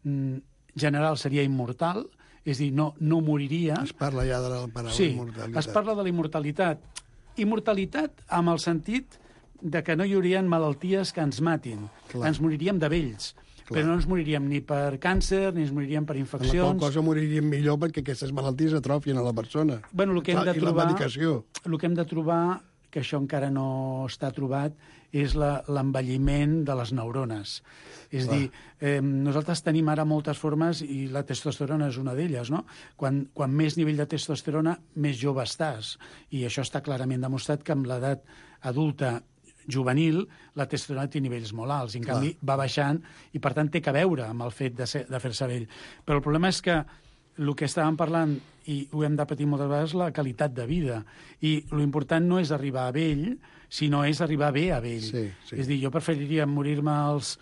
generals, seria immortal, és a dir, no moriria. Es parla ja de la paraula immortalitat. Sí, es parla de la immortalitat. Immortalitat amb el sentit de que no hi haurien malalties que ens matin. Ens moriríem de vells. Però no ens moriríem ni per càncer, ni ens moriríem per infeccions. La qual cosa moriríem millor perquè aquestes malalties atrofien a la persona. Bueno, el que hem de trobar, i la medicació. El que hem de trobar, que això encara no està trobat, és l'envelliment de les neurones. És a dir, nosaltres tenim ara moltes formes i la testosterona és una d'elles, no? Quan més nivell de testosterona, més jove estàs. I això està clarament demostrat que amb l'edat adulta juvenil, la testosterona té nivells molt alts, i en canvi va baixant, i per tant té a veure amb el fet de fer-se vell. Però el problema és que el que estàvem parlant, i ho hem de patir moltes vegades, la qualitat de vida. I l'important no és arribar a vell, sinó és arribar bé a vell. És a dir, jo preferiria morir-me als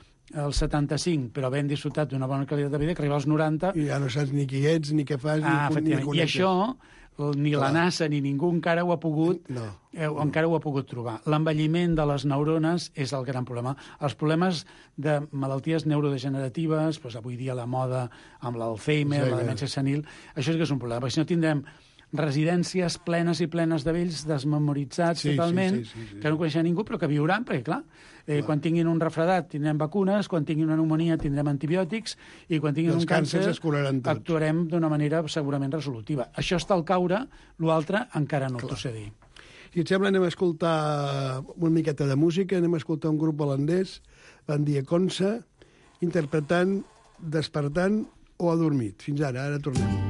75, però havent disfrutat d'una bona qualitat de vida, que arribar als 90... I ja no saps ni qui ets, ni què fas, ni efectivament. I això ni la NASA ni ningú encara ho ha pogut trobar. L'envelliment de les neurones és el gran problema. Els problemes de malalties neurodegeneratives, doncs avui dia la moda amb l'Alzheimer, la demència senil, això sí que és un problema, perquè si no tindrem residències plenes i plenes de vells desmemoritzats totalment, que no coneixen ningú, però que viuran, perquè, clar, quan tinguin un refredat tindrem vacunes, quan tinguin una pneumònia tindrem antibiòtics, i quan tinguin un càncer actuarem d'una manera segurament resolutiva. Això està al caure, l'altre encara no t'ho sé dir. Si et sembla, anem a escoltar una miqueta de música, anem a escoltar un grup holandès, Van Die Konsa, interpretant Despertant o Adormit. Fins ara tornem.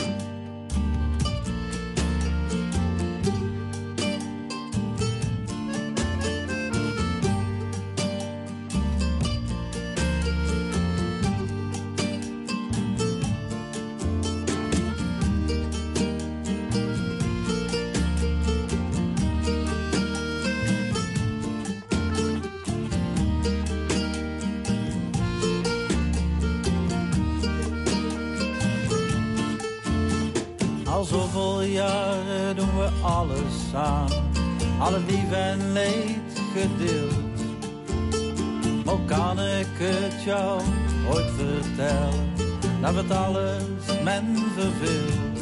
Al zoveel jaren doen we alles samen, alle lief en leed gedeeld. Maar kan ik het jou ooit vertellen, dat het alles men verveelt.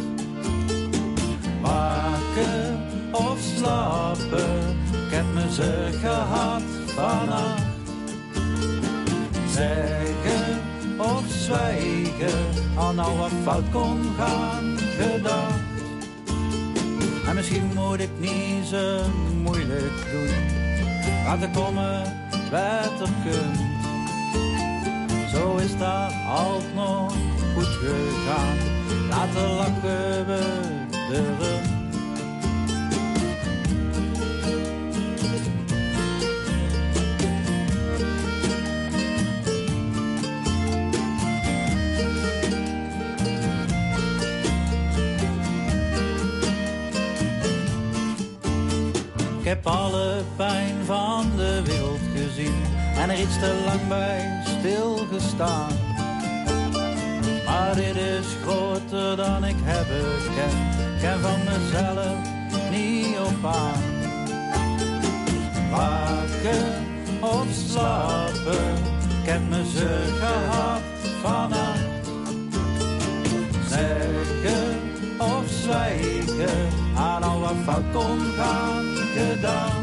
Waken of slapen, ik heb me ze gehad vannacht. Zeggen of zwijgen, al nou wat fout kon gaan gedacht. En misschien moet ik niet zo moeilijk doen, laten komen wat er kunt. Zo is dat altijd nog goed gegaan, laten lachen we erom. Ik heb alle pijn van de wereld gezien en er iets te lang bij stilgestaan. Maar dit is groter dan ik heb gekend, ik ken van mezelf niet op aan. Waken of slapen, ik heb me ze gehad vannacht. Zeggen of zwijgen, aan al wat fout kon gaan gedaan.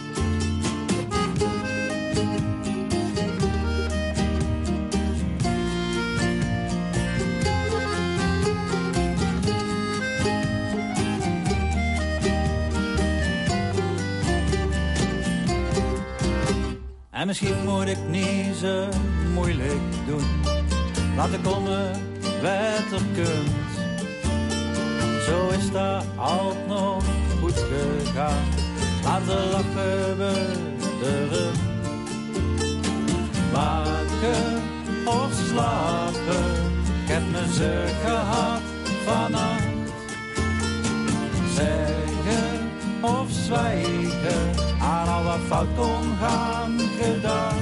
En misschien moet ik niet zo moeilijk doen, laten komen wat er kunt. Zo is dat altijd nog goed gegaan, laten lachen we erom. Waken of slapen, ik heb me ze gehad vannacht. Zeggen of zwijgen, aan al wat fout kon gaan gedaan.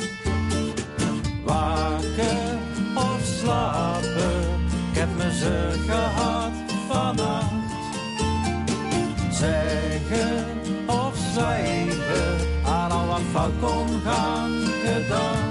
Waken of slapen, ik heb me ze gehad vannacht. Zeggen of zwijgen, aan al wat fout kon gaan gedaan.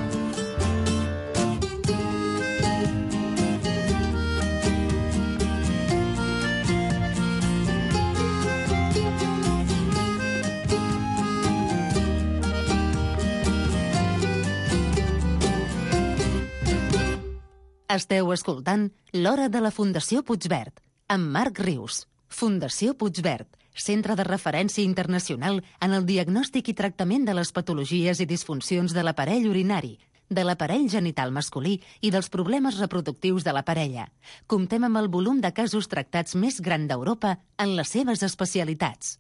Esteu escoltant l'Hora de la Fundació Puigverd, amb Marc Rius. Fundació Puigverd, centre de referència internacional en el diagnòstic i tractament de les patologies i disfuncions de l'aparell urinari, de l'aparell genital masculí i dels problemes reproductius de la parella. Comptem amb el volum de casos tractats més gran d'Europa en les seves especialitats.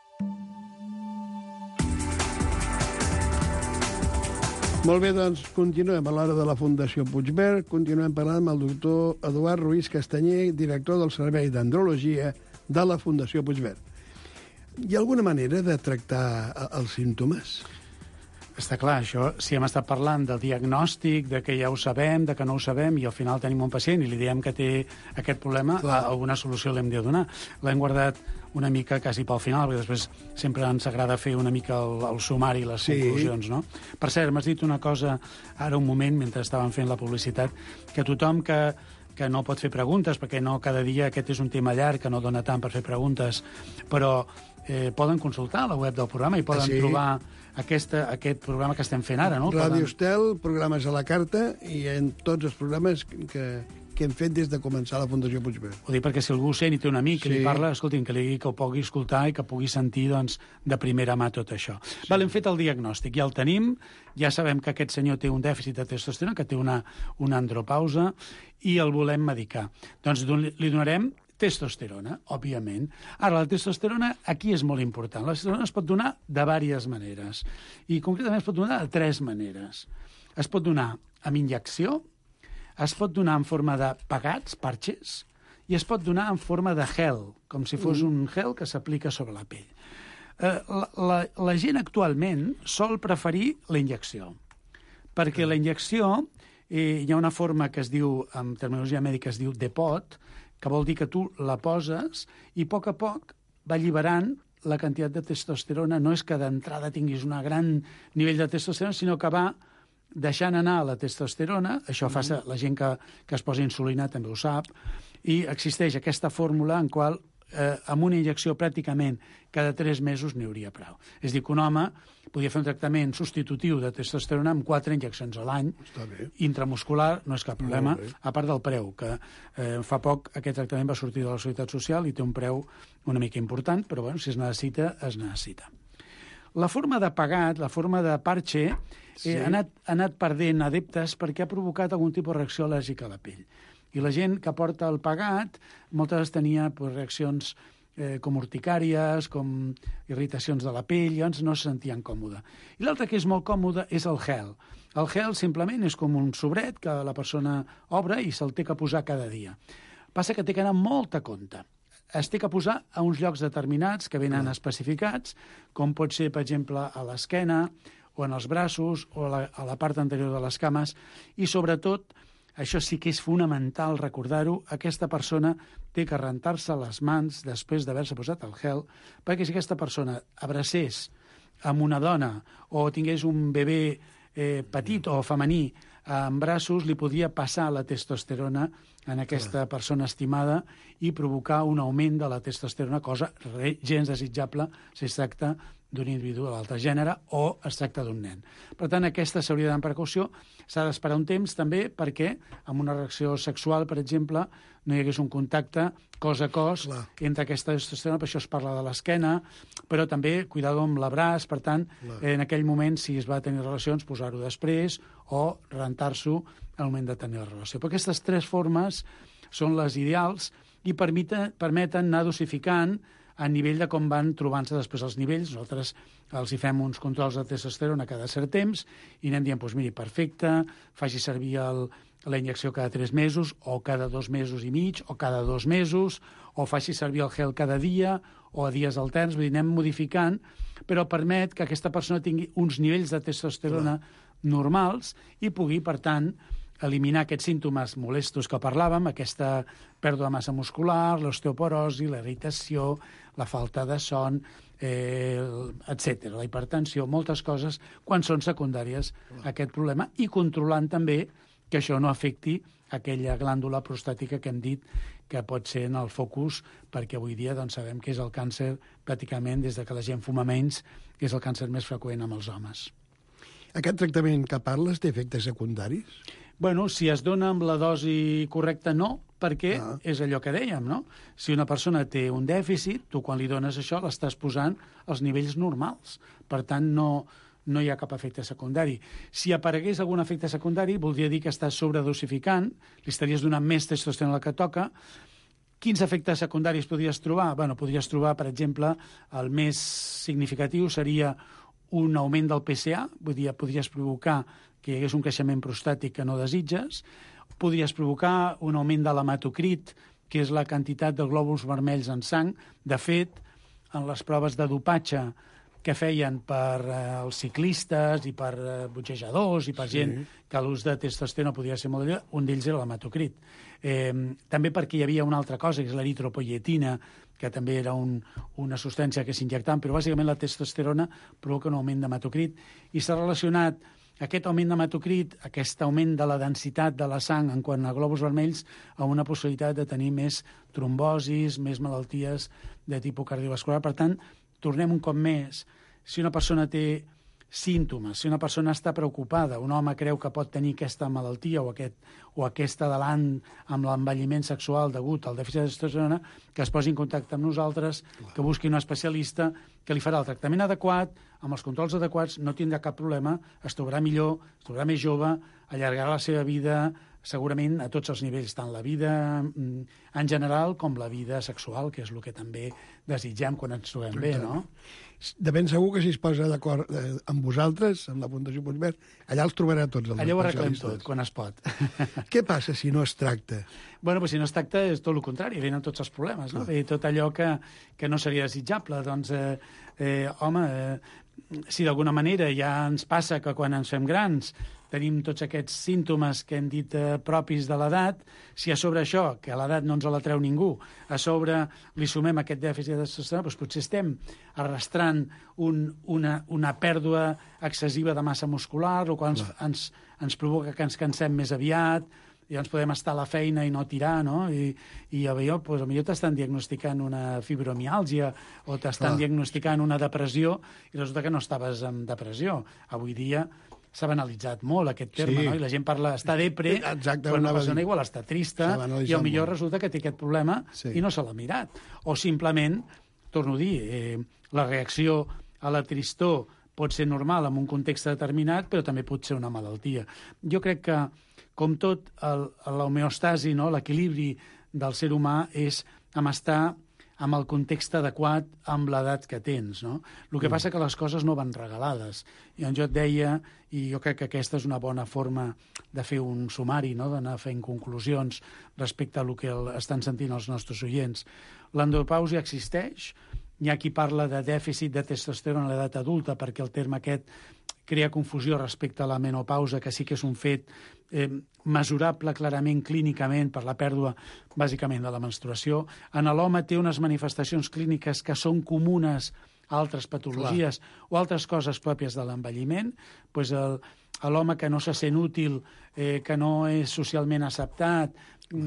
Molt bé, doncs continuem a l'Hora de la Fundació Puigverd. Continuem parlant amb el doctor Eduard Ruiz Castanyer, director del Servei d'Andrologia de la Fundació Puigverd. Hi ha alguna manera de tractar els símptomes? Està clar, això, si hem estat parlant del diagnòstic, de que ja ho sabem, de que no ho sabem, i al final tenim un pacient i li diem que té aquest problema, alguna solució l'hem de donar. L'hem guardat una mica quasi pel final, perquè després sempre ens agrada fer una mica el sumari i les conclusions, no? Per cert, m'has dit una cosa ara un moment, mentre estàvem fent la publicitat, que tothom que no pot fer preguntes, perquè no cada dia aquest és un tema llarg, que no dona tant per fer preguntes, però poden consultar la web del programa i poden trobar aquest programa que estem fent ara, no? Ràdio Estel, programes a la carta, i en tots els programes que hem fet des de començar la Fundació Puigverd. Ho dic perquè si algú sent i té un amic que li parla, escolti'm, que li digui que ho pugui escoltar i que pugui sentir, doncs, de primera mà tot això. Hem fet el diagnòstic, ja el tenim, ja sabem que aquest senyor té un dèficit de testosterona, que té una andropausa, i el volem medicar. Doncs li donarem testosterona, òbviament. Ara, la testosterona aquí és molt important. La testosterona es pot donar de diverses maneres, i concretament es pot donar de 3 maneres. Es pot donar amb injecció, es pot donar en forma de pegats, parches, i es pot donar en forma de gel, com si fos un gel que s'aplica sobre la pell. La gent actualment sol preferir la injecció, perquè la injecció hi ha una forma que es diu, en terminologia mèdica es diu depot, que vol dir que tu la poses i a poc va alliberant la quantitat de testosterona. No és que d'entrada tinguis un gran nivell de testosterona, sinó que va deixant anar la testosterona. Això fa la gent que es posa insulina també ho sap, i existeix aquesta fórmula en qual amb una injecció pràcticament cada 3 mesos n'hi hauria prou. És a dir, que un home podia fer un tractament substitutiu de testosterona amb 4 injeccions a l'any, intramuscular, no és cap problema, a part del preu, que fa poc aquest tractament va sortir de la Seguretat Social i té un preu una mica important, però bueno, si es necessita, es necessita. La forma de pegat, la forma de parche, ha anat perdent adeptes perquè ha provocat algun tipus de reacció al·lèrgica a la pell. I la gent que porta el pegat moltes vegades tenia reaccions com urticàries, com irritacions de la pell, llavors no se sentien còmode. I l'altre que és molt còmode és el gel. El gel simplement és com un sobret que la persona obre i se'l té que posar cada dia. Passa que té que anar molt a compte. Es té que posar a uns llocs determinats que venen especificats, com pot ser, per exemple, a l'esquena, o en els braços, o a la part anterior de les cames, i sobretot, això sí que és fonamental recordar-ho, aquesta persona té que rentar-se les mans després d'haver-se posat el gel, perquè si aquesta persona abracés amb una dona o tingués un bebè petit o femení en braços, li podia passar la testosterona en aquesta persona estimada i provocar un augment de la testosterona, cosa gens desitjable si es tracta d'un individu de l'altre gènere o es tracta d'un nen. Per tant, aquesta s'hauria d'anar amb precaució. S'ha d'esperar un temps també perquè amb una reacció sexual, per exemple, no hi hagués un contacte cos a cos entre aquesta testosterona, per això es parla de l'esquena, però també cuidado amb l'abraç, per tant, en aquell moment, si es va tenir relacions, posar-ho després o rentar-s'ho al moment de tenir la relació. Però aquestes 3 formes són les ideals i permeten anar dosificant a nivell de com van trobant-se després els nivells. Nosaltres els hi fem uns controls de testosterona cada cert temps i anem dient, doncs miri, perfecte, faci servir la injecció cada 3 mesos o cada 2 mesos i mig o cada 2 mesos o faci servir el gel cada dia o a dies alterns, vull dir, anem modificant, però permet que aquesta persona tingui uns nivells de testosterona normals i pugui, per tant, eliminar aquests símptomes molestos que parlàvem, aquesta pèrdua de massa muscular, l'osteoporosi, la irritació, la falta de son, etc. La hipertensió, moltes coses, quan són secundàries a aquest problema, i controlant també que això no afecti aquella glàndula prostàtica que hem dit que pot ser en el focus, perquè avui dia doncs, sabem que és el càncer, pràcticament, des de que la gent fuma menys, és el càncer més freqüent amb els homes. Aquest tractament que parles té efectes secundaris? Bueno, si es dona amb la dosi correcta, no, perquè és allò que dèiem, no? Si una persona té un dèficit, tu quan li dones això l'estàs posant als nivells normals. Per tant, no hi ha cap efecte secundari. Si aparegués algun efecte secundari, voldria dir que estàs sobredosificant, li estaries donant més testosterona que toca. Quins efectes secundaris podries trobar? Bueno, podries trobar, per exemple, el més significatiu seria un augment del PSA, vull dir, podries provocar que hi hagués un creixement prostàtic que no desitges, podries provocar un augment de l'hematocrit, que és la quantitat de glòbuls vermells en sang. De fet, en les proves de dopatge que feien per els ciclistes i per botxejadors i per gent que l'ús de testosterona podia ser molt allò, un d'ells era l'hematocrit. També perquè hi havia una altra cosa, que és l'eritropoietina, que també era una substància que s'injectaven, però bàsicament la testosterona provoca un augment d'hematocrit i s'ha relacionat aquest augment d'hematocrit, aquest augment de la densitat de la sang en quant a glòbuls vermells, amb una possibilitat de tenir més trombosis, més malalties de tipus cardiovascular. Per tant, tornem un cop més. Si una persona té símptomes, si una persona està preocupada, un home creu que pot tenir aquesta malaltia o aquest adelant amb l'envelliment sexual degut al dèficit de testosterona, que es posi en contacte amb nosaltres, que busqui un especialista que li farà el tractament adequat, amb els controls adequats, no tindrà cap problema, es trobarà millor, es trobarà més jove, allargarà la seva vida segurament a tots els nivells, tant la vida en general com la vida sexual, que és el que també desitgem quan ens trobem bé, no? De ben segur que si es posa d'acord amb vosaltres, amb la Fundació Puigverd, allà els trobarà tots els allà ho arreglem especialistes. tot, quan es pot. Què passa si no es tracta? Bueno, pues si no es tracta és tot el contrari, venen tots els problemes, no? I tot allò que no seria desitjable. Doncs, si d'alguna manera ja ens passa que quan ens fem grans tenim tots aquests símptomes que hem dit propis de l'edat, si a sobre això, que a l'edat no ens la treu ningú, a sobre li sumem aquest dèficit de testosterona, doncs potser estem arrastrant una pèrdua excessiva de massa muscular, el qual ens provoca que ens cansem més aviat, i llavors podem estar a la feina i no tirar, no? I potser t'estan diagnosticant una fibromiàlgia o t'estan diagnosticant una depressió i resulta que no estaves en depressió. Avui dia s'ha banalitzat molt aquest terme, no? I la gent parla, està depre, però una persona igual està trista i potser resulta que té aquest problema i no se l'ha mirat. O simplement, torno a dir, la reacció a la tristor pot ser normal en un context determinat, però també pot ser una malaltia. Jo crec que, com tot, l'homeostasi, no? L'equilibri del ser humà és amb estar amb el context adequat amb l'edat que tens, no? El que passa que les coses no van regalades. I jo et deia, i jo crec que aquesta és una bona forma de fer un sumari, no? D'anar fent conclusions respecte a el que estan sentint els nostres oients. L'andropàusia existeix, hi ha qui parla de dèficit de testosterona a l'edat adulta perquè el terme aquest crea confusió respecte a la menopausa, que sí que és un fet mesurable clarament clínicament per la pèrdua bàsicament de la menstruació. En l'home té unes manifestacions clíniques que són comunes a altres patologies o altres coses pròpies de l'envelliment. Pues l'home que no se sent útil, que no és socialment acceptat,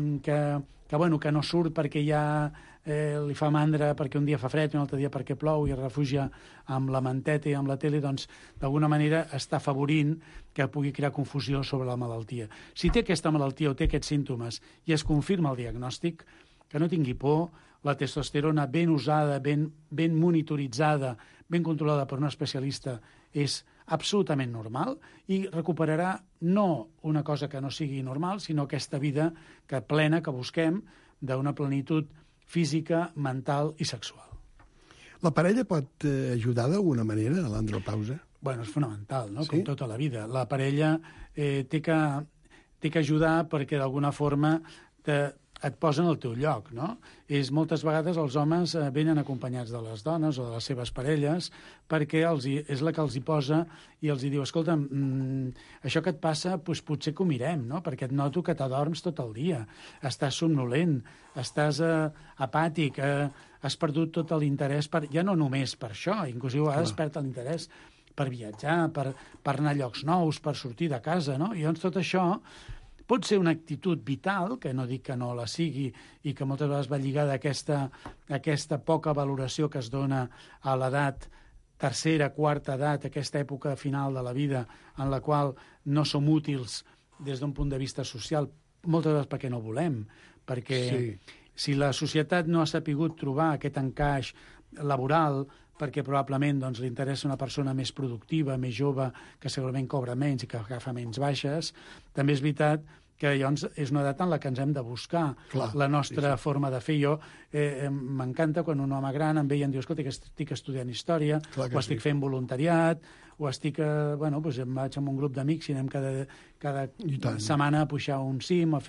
que no surt perquè ja li fa mandra perquè un dia fa fred i un altre dia perquè plou i es refugia amb la manteta i amb la tele, doncs d'alguna manera està afavorint que pugui crear confusió sobre la malaltia. Si té aquesta malaltia o té aquests símptomes i es confirma el diagnòstic, que no tingui por, la testosterona ben usada, ben monitoritzada, ben controlada per un especialista és absolutament normal i recuperarà no una cosa que no sigui normal, sinó aquesta vida plena que busquem d'una plenitud física, mental i sexual. La parella pot ajudar d'alguna manera a l'andropausa? Bueno, és fonamental, no? Sí? Com tota la vida. La parella té que ajudar perquè d'alguna forma et posen al teu lloc, no? Moltes vegades els homes venen acompanyats de les dones o de les seves parelles perquè és la que els hi posa i els hi diu, escolta, això que et passa doncs potser que ho mirem, no? Perquè et noto que t'adorms tot el dia, estàs somnolent, estàs apàtic, has perdut tot l'interès, ja no només per això, inclusive a vegades perd l'interès per viatjar, per anar a llocs nous, per sortir de casa, no? I llavors tot això pot ser una actitud vital, que no dic que no la sigui, i que moltes vegades va lligada a aquesta poca valoració que es dona a l'edat tercera, quarta edat, aquesta època final de la vida en la qual no som útils des d'un punt de vista social, moltes vegades perquè no volem, perquè si la societat no ha sapigut trobar aquest encaix laboral, perquè probablement li interessa una persona més productiva, més jove, que segurament cobra menys i que agafa menys baixes, també és veritat que llavors és una edat en la que ens hem de buscar la nostra forma de fer. Jo m'encanta quan un home gran em veia i em diu, escolta, que estic estudiant història, o estic fent voluntariat, o estic, em vaig amb un grup d'amics i anem cada setmana a pujar un cim, a fer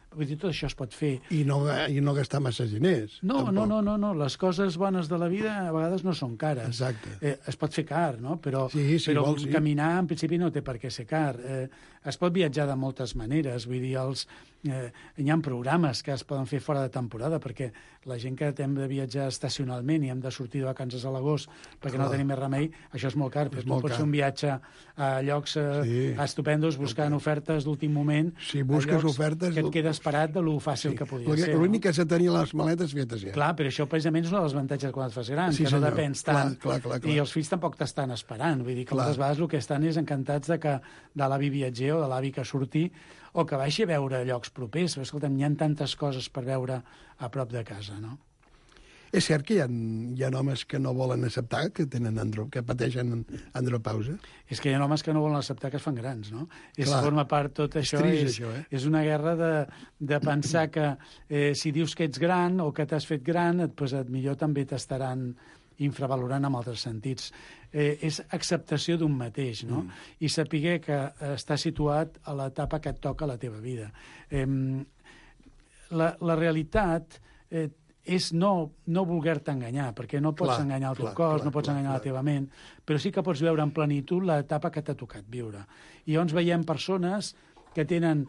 Vull dir, tot això es pot fer. I no gastar massa diners. No, les coses bones de la vida a vegades no són cares. Exacte. Es pot fer car, no? Però vols, sí. Caminar, en principi, no té per què ser car. Es pot viatjar de moltes maneres. Vull dir, hi ha programes que es poden fer fora de temporada, perquè la gent que hem de viatjar estacionalment i hem de sortir de vacances a l'agost perquè no tenim més remei, això és molt car. Però tu pots fer un viatge a llocs estupendos buscant ofertes d'últim moment. Si busques ofertes... Que et quedes parat de lo fàcil que podia ser. L'únic que és tenir les maletes fetes ja. Clar, però això precisament és un dels avantatges quan et fas gran, que no depens tant. Clar. I els fills tampoc t'estan esperant. Vull dir que moltes vegades el que estan és encantats de l'avi viatger o de l'avi que surti o que vagi a veure llocs propers. Però, escolta'm, hi ha tantes coses per veure a prop de casa, no? És cert que hi ha homes que no volen acceptar que que pateixen andropausa? És que hi ha homes que no volen acceptar que es fan grans, no? Forma part tot això. És una guerra de pensar que si dius que ets gran o que t'has fet gran, millor també t'estaran infravalorant en altres sentits. És acceptació d'un mateix, no? I saber que està situat a l'etapa que et toca a la teva vida. La realitat és no voler-te enganyar, perquè no pots enganyar el teu cos, no pots enganyar la teva ment, però sí que pots veure en plenitud l'etapa que t'ha tocat viure. I llavors veiem persones que tenen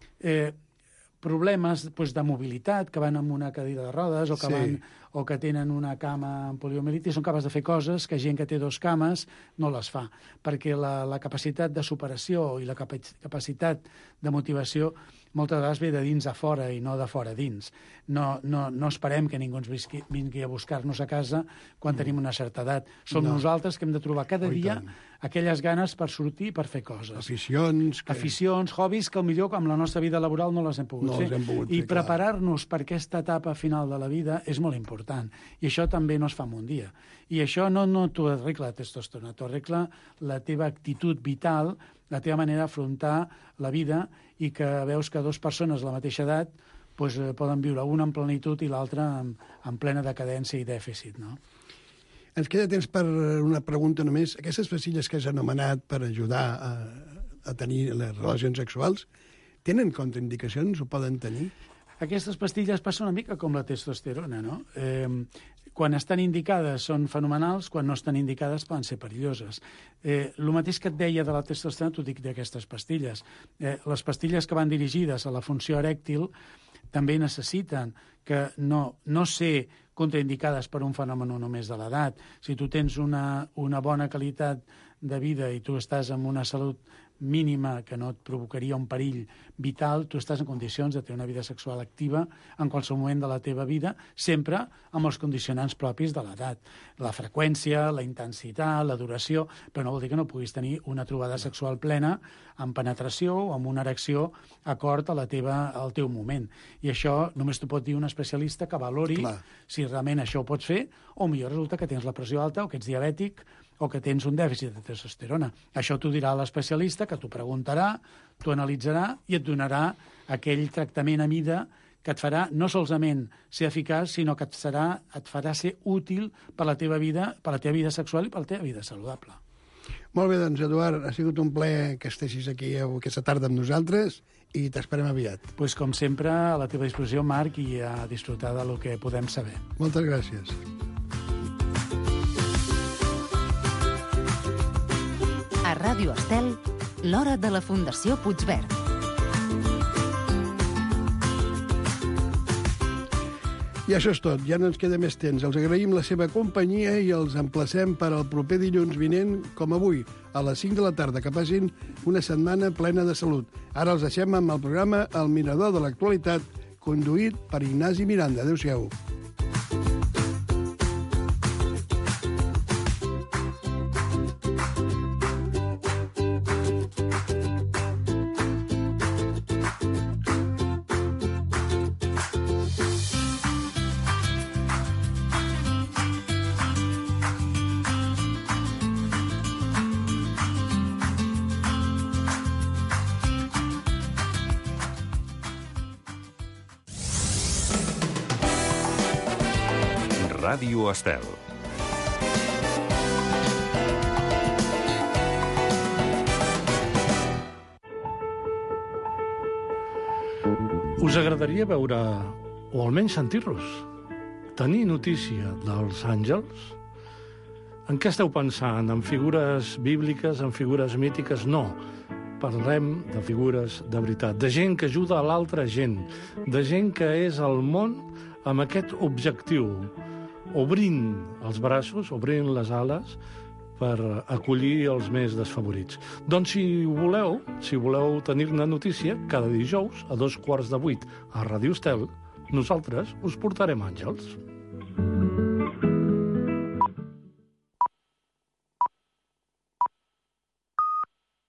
problemes de mobilitat, que van amb una cadira de rodes o que tenen una cama amb poliomielitis, són capaços de fer coses que gent que té 2 cames no les fa, perquè la capacitat de superació i la capacitat de motivació moltes vegades ve de dins a fora i no de fora a dins. No esperem que ningú ens vingui a buscar-nos a casa quan tenim una certa edat. Som nosaltres que hem de trobar cada dia aquelles ganes per sortir i per fer coses. Aficions, hobbies, que potser amb la nostra vida laboral no les hem pogut fer. I preparar-nos per aquesta etapa final de la vida és molt important. I això també no es fa en un dia. I això no t'ho arregla la testosterona, t'ho arregla la teva actitud vital, la teva manera d'afrontar la vida, i que veus que 2 persones de la mateixa edat poden viure, una en plenitud i l'altra en plena decadència i dèficit, no? Ens queda temps per una pregunta només. Aquestes pastilles que has anomenat per ajudar a tenir les relacions sexuals, tenen contraindicacions o poden tenir? Aquestes pastilles passen una mica com la testosterona, no? Quan estan indicades són fenomenals, quan no estan indicades poden ser perilloses. El mateix que et deia de la testosterona t'ho dic d'aquestes pastilles. Les pastilles que van dirigides a la funció erèctil també necessiten que no ser contraindicades per un fenomen només de l'edat. Si tu tens una bona qualitat de vida i tu estàs amb una salut mínima que no et provocaria un perill vital, tu estàs en condicions de tenir una vida sexual activa en qualsevol moment de la teva vida, sempre amb els condicionants propis de l'edat. La freqüència, la intensitat, la duració, però no vol dir que no puguis tenir una trobada sexual plena amb penetració o amb una erecció acord al teu moment. I això només t'ho pot dir un especialista que valori si realment això ho pots fer, o millor resulta que tens la pressió alta o que ets diabètic o que tens un dèficit de testosterona. Això t'ho dirà l'especialista, que t'ho preguntarà, t'ho analitzarà i et donarà aquell tractament a mida que et farà no solament ser eficaç, sinó que et farà ser útil per la teva vida sexual i per la teva vida saludable. Molt bé, doncs, Eduard, ha sigut un plaer que estiguis aquí aquesta tarda amb nosaltres i t'esperem aviat. Pues, com sempre, a la teva disposició, Marc, i a disfrutar del que podem saber. Moltes gràcies. A Ràdio Estel, l'hora de la Fundació Puigverd. I això és tot, ja no ens queda més temps. Els agraïm la seva companyia i els emplacem per al proper dilluns vinent, com avui, a les 5 de la tarda, que passin una setmana plena de salut. Ara els deixem amb el programa El Mirador de l'Actualitat, conduït per Ignasi Miranda. Adéu-siau. Ràdio Estel. Us agradaria veure, o almenys sentir-los, tenir notícia dels àngels? En què esteu pensant? En figures bíbliques, en figures mítiques? No. Parlem de figures de veritat, de gent que ajuda a l'altra gent, de gent que és al món amb aquest objectiu, obrint els braços, obrint les ales, per acollir els més desfavorits. Doncs si voleu tenir-ne notícia, cada dijous a 7:15 a Ràdio Estel, nosaltres us portarem àngels.